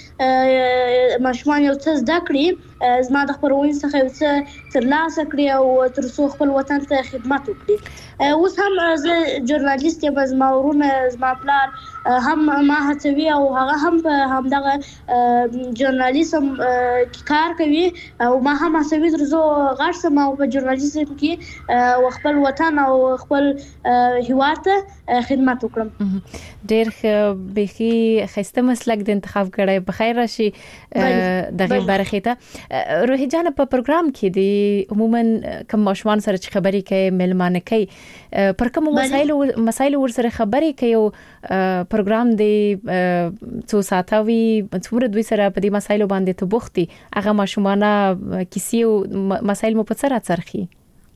یو څه زده کړي زما د خپرونې څخه یو څه ترلاسه کړي او تر څو خپل وطن ته خدمت وکړي. اوس هم زه ژورنالیست یم زما ورونه زما پلار هم ما هڅوي او هغه هم په همدغه ژورنالیزم کې کار کوي او ما هم هڅوي تر څو غټ سم او په ژورنالیزم کې خپل وطن او خپل هیواد ته خدمت وکړم. ډېر بخي خسته مسلک د انتخاب کړی بخیر راشي دغه برخې ته. روحي جان په پروګرام کې دی عموما کوم ماشومان سره چې خبرې کوي ملمانه کوي پر کوم مسایل ورسره خبرې کوي او پروګرام دی څو ساعتوي څومره دوی سره په دې مسایلو باندې ته بوختي هغه ماشومانه کیسې او مسایل مو په څه راڅرخي؟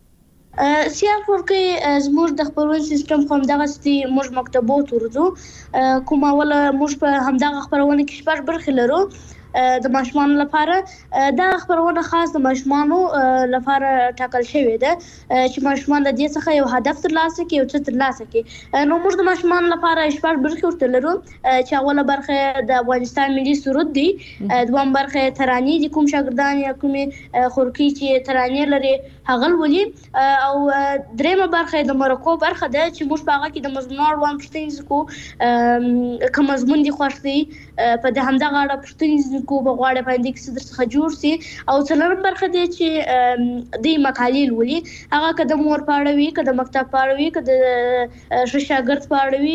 سیال خورکي زموږ د خپرونې سیستم خو همدغه ستي موږ مکتبو ورځو کوم اوله موږ په همدغه خپرونه کې شپږ برخې لرو د ماشومانو لپاره. دا خبرونه خاص د ماشومانو لپاره ټاکل شوی ده چې ماشومان د دې څخه یو هدف ترلاسه کړي او څه ترلاسه کړي. نو موږ د ماشومانو لپاره شپږ برخې ورته لرو چې اوله برخه د افغانستان ملي سرود دی، دویم برخه ترانې دي کوم شاګردان یا کومې خورکي چې ترانې لري هغه ولي، او دریمه برخه د مرکو برخه ده چې موږ په هغه کې د مضمون اړوند پوښتنې کوو کوم مضمون دي خوښ دی په دې همدغه اړه پوښتنې کو بغواړي باندې کې صدر څخه جوړ سي. او څلورم برخه دی چې د مقالې ولي هغه کده مور پاړوي کده مکتب پاړوي کده شاګرد پاړوي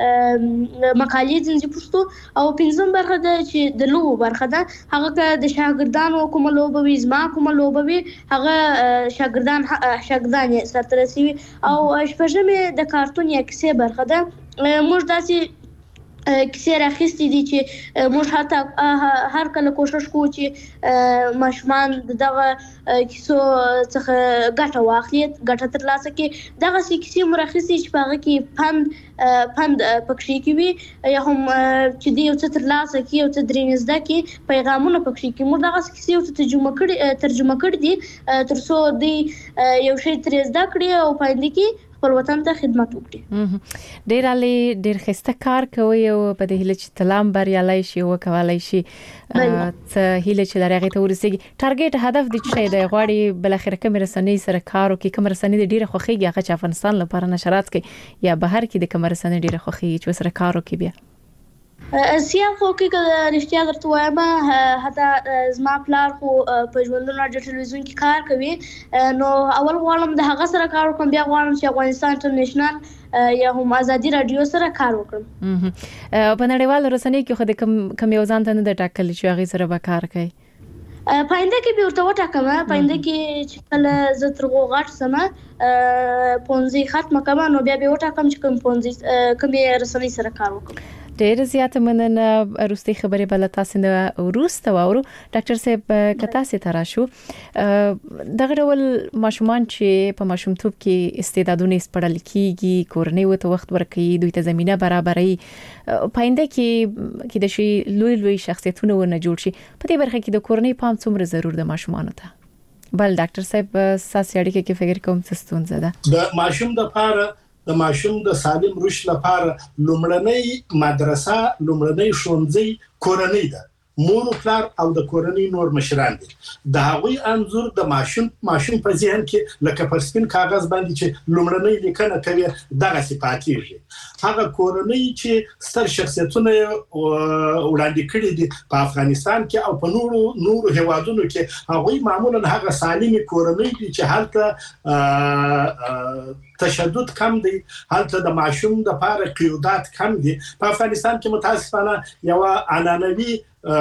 مقالې ځنځي پوښتو. او پنځم برخه ده چې د لوبو برخه ده هغه د شاګردانو کوم لوبوي زما کوم لوبوي هغه شاګردان سره رسوي. او شپږمه د کارتون یا کیسې برخه ده موږ داسې کیسې راخستې دي چې موږ حتی هر کله کوشش کوو چې ماشومان دغه کیسو څخه ګټه واخلي ګټه ترلاسه کړي. دغه کیسې مو راخستې چې په هغه کې پند پکښې کوي یا هم چې دی یو څه ترلاسه کړي یو څه درې زده کړي پیغامونه پکښې کوي. موږ دغه کیسې یو څه ترجمه کړي دي تر څو دی یو شی ترې زده کړي او پاینده کې خپل وطن ته خدمت وکړي. ډېر علي ډېر خسته کار کوي او په دې هیله چې تلام بریالي شي او کولای شي څه هیله چې درغه ته ورسیږي. ټارګټ هدف دې چې دی غواړي بل اخر کوم رسنۍ سره کار وکړي کوم رسنۍ ډېر خوخيږي هغه چې افغانستان لپاره نشرات کوي یا بهر کې د کوم رسنۍ ډېر خوخيږي چې سره کار وکړي. بیا سیال خو کې رښتیا درته وایم حتی زما پلار خو په ژوندون راډیو ټلویزیون کې کار کوي نو اول غواړم د هغه سره کار وکړم بیا غواړم چې افغانستان انټرنیشنل یا هم ازادي رادیو سره کار وکړم. په نړیوال رسنۍ کې خو د کم یو ځان ته نه ټاکل چې هغه سره به کار کوي. پاینده کې به ورته وټاکم پاینده کې چې کله زه تر غوغاټ سم پونځي ختمه کما نو بیا به وټاکم چې کوم پونځي کومې رسنۍ سره کار وکړم. ډېر زیات مننه. روستي خبرې بل تاسو نه ورسته واورو ډاکټر صاحب کتا سي تراشو دغه ډول ماشومان چې په ماشومتوب کې استعدادونه سپړل کیږي کورنۍ وته وخت ورکړي دوی ته زمينه برابرۍ پاینده کې د شي لوی شخصیتونه ونه جوړ شي په دې برخه کې د کورنۍ پام څومره ضرور د ماشومانو ته. بل ډاکټر صاحب ساسي اړیکه کې فکر کوم څه ستونزه ده د ماشوم د پاره د ماشوم د سالم رشد لپاره لومړنۍ مدرسه لومړنۍ ښوونځي کورنۍ ده مور او پلار او د کورنۍ نور مشران دي د هغوی انزور د ماشوم په ذهن کې لکه پر سپین کاغذ باندې چې لومړنۍ لیکنه کوي دغه صفاتېږي هغه کورنۍ چې ستر شخصیتونه وړاندې کړي دي په افغانستان کې او په نورو هیوادونو کې هغوی معمولا هغه سالمې کورنۍ دي چې هلته تشدد کم دی هلته د ماشوم د لپاره قیودات کم دي په افغانستان کې متاسفانه یو عنعنوي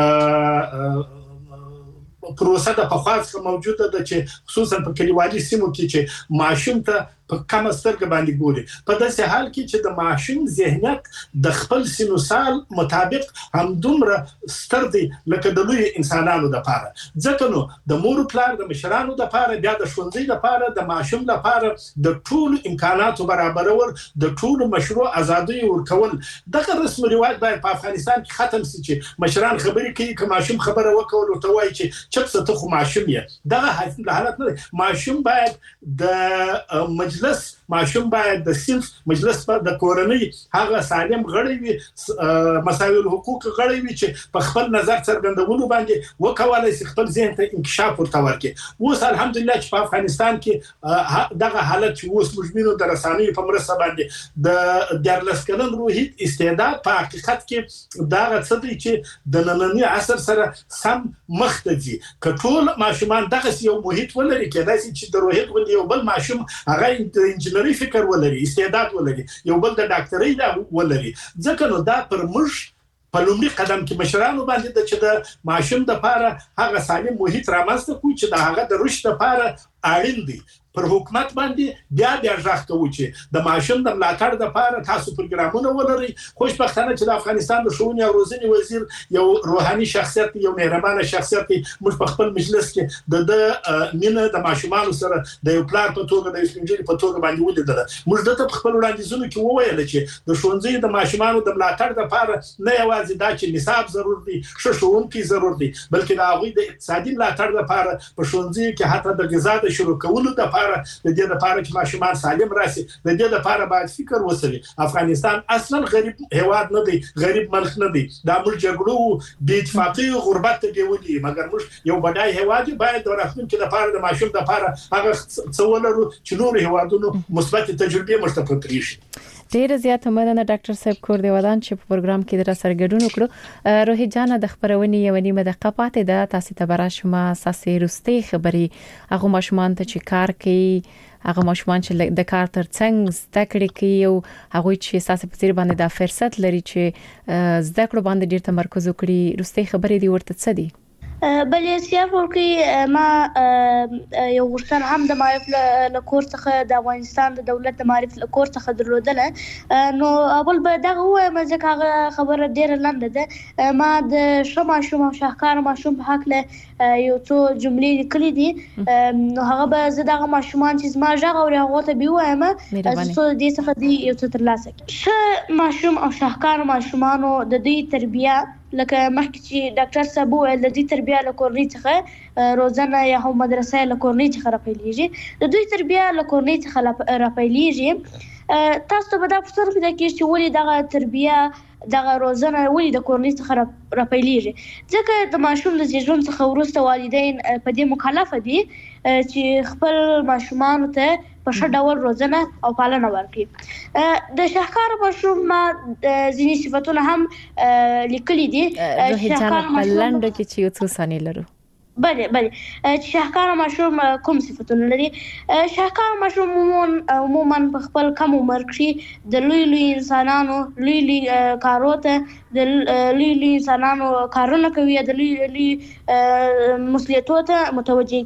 پروسه د پخواڅ موجوده ده چې خصوصا په کلیوالي سیمو کې چې ماشوم ته په کم سترګ باندې ګوري په داسې حال کې چې د ماشوم ذهنیت د خپل سن سال مطابق هم دومره ستر دی لکه د لوی انسانانو لپاره ځکه نو د مور پلار د مشرانو لپاره بیا د ښوونځي لپاره د ماشوم لپاره د ټول امکاناتو برابرول د ټول مشروع ازادي ورکول دغه رسم رواج باید په افغانستان کې ختم شي چې مشران خبرې کوي که ماشوم خبره وکول او ته وایي چې چپ ته خو ماشوم یې دغه حالت نه ماشوم باید د ماشوم باید د صنف مجلس د کورنۍ هغه سالم غړي وي مساوي الحقوق غړي وي چې په خپل نظر څرګندولو باندې وکولای شي خپل ذهن ته انکشاف ورته ورکړي اوس الحمدلله چې په افغانستان کې دغه حالت چې اوس مجمنو د رسانې په مرسته باندې د 14 کلن روحي استعداد په حقیقت کې دا څه دی چې د نننی عصر سره سم مخ ته ځي کټول ماشومان دغه یو محیط ولري کېدای شي چې د روحي غوندي یو بل ماشوم هغه انجنیری فکر ولري استعداد ولري یو بل د ډاکټرۍ دا ولري ځکه نو دا پر موږ په لومړي قدم کې مشرانو باندې چې د ماشوم د لپاره هغه سالم محیط رامنځته کوي چې د هغه د رشد لپاره اړین دي پر حکومت باندې بیا ځخ کوي چې د ماشوم د ملاتړ لپاره تاسو پروګرامونه ولري خوشبختانه چې د افغانستان د ښوونې او روزنې وزیر یو روحاني شخصیت یو مهربانه شخصیت موږ په خپل مجلس کې د مینه د ماشومانو سره د یو پلار په توګه د اسلامجري په توګه باندې ولیدل موږ د خپل وړاندیزونو کې وویل چې د ښوونځي د ماشومانو د ملاتړ لپاره نه یوازې دا چې نصاب ضرور دی ښوونکي ضرور دی بلکې د هغوی د اقتصادي ملاتړ لپاره په ښوونځي کې حتی د غذا د شروع کولو لپاره د دې لپاره چې ماشومان سالم راشي د دې لپاره باید فکر وسوي افغانستان اصلا غریب هیواد نه دی غریب ملک نه دی دا موږ جګړو بې اتفاقي غربت ته دیولي مګر موږ یو بډای هیواد باید د راتلونکي لپاره د ماشوم لپاره هغه څه ولرو چې نور هیوادونو مثبت تجربه مرتبط کړي شي. ډیره زیاته مننه ډاکټر صاحب کور دی ودان چې په پروګرام کې در سره ګډون وکړو. روحي جان د خبرونې یو نیمه دقیقه پاتې ده تاسو ته براشمه ساسي روستي خبري هغه ماشومان ته چې کار کوي هغه ماشومان چې د کار ترڅنګ زده کړې کوي او هغه چې ساسي په تیر باندې د فرصت لري چې زده کړو باندې ډیر تمرکز وکړي روستي خبري دی ورته څه دي بلې سیاف ورکی ما یو غوښتنه هم د معرف له کور څخه د افغانستان د دولت د معرف له کور څخه درلودله نو اول به دغه وایم ځکه هغه خبره ډیره لنډه ده ما د شماشوم او شاهکار ماشوم په حق له یو څو جملې لیکلې دي نو هغه به زه دغه ماشومان چې ما ژغ او هغه ته به وایم څه دې څخه دی یو څه ترلاسه کړي ماشوم او شاهکار ماشومانو د دې تربیه لکه مخکې چې ډاکټر صاحب ویل د دې تربیه له کورنۍ څخه روزنه یا هم مدرسې له کورنۍ څخه راپیلېږي د دوی تربیه له کورنۍ څخه راپیلېږي تاسو ته به دا پوښتنه پیدا کېږي چې ولې دغه تربیه دغه روزنه ولې د کورنۍ څخه راپیلېږي ځکه د ماشوم د زیږون څخه وروسته والدین په دې مکلف دي چې خپل ماشومان ته په ښه ډول روزنه او پالنه ورکړي د شاهکار ماشوم ما ځینې صفاتونه هم لیکلي دي شاهکار ماشوم په لنډو کې چې یو څه ثانیې لرو بله چې شاهکار ماشوم کوم صفاتونه لري. شاهکار ماشوم عموما په خپل کم عمر کې د لوی انسانانو لوی کارو ته د لوی انسانانو کارونه کوي، د لوی مسؤلیتونو ته متوجه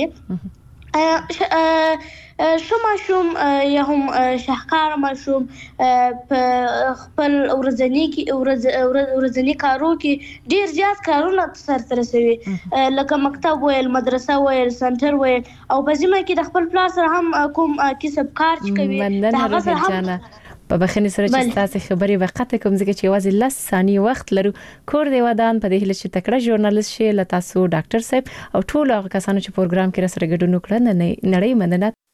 کیږي. شو ماشوم یا هم شاهکار ماشوم په خپل ورځني کارو کې ډیر زیات کارونه سرته رسوي، لکه مکتب ویل، مدرسه ویل، سنټر ویل، او په ځمه کې د خپل پلار سره هم کوم کسب کار کوي. د هغه سره هم په بخښنې سره چې تاسو خبرې وخت کوم ځکه چې یوازې 10 ثانیې وخت لرو. کور دی ودان په دې هله چې تکړه ژورنالیست شي، لتاسو ډاکټر صاحب او ټول هغه کسانو چې پروګرام کې سره ګډون وکړل، نړۍ مننه.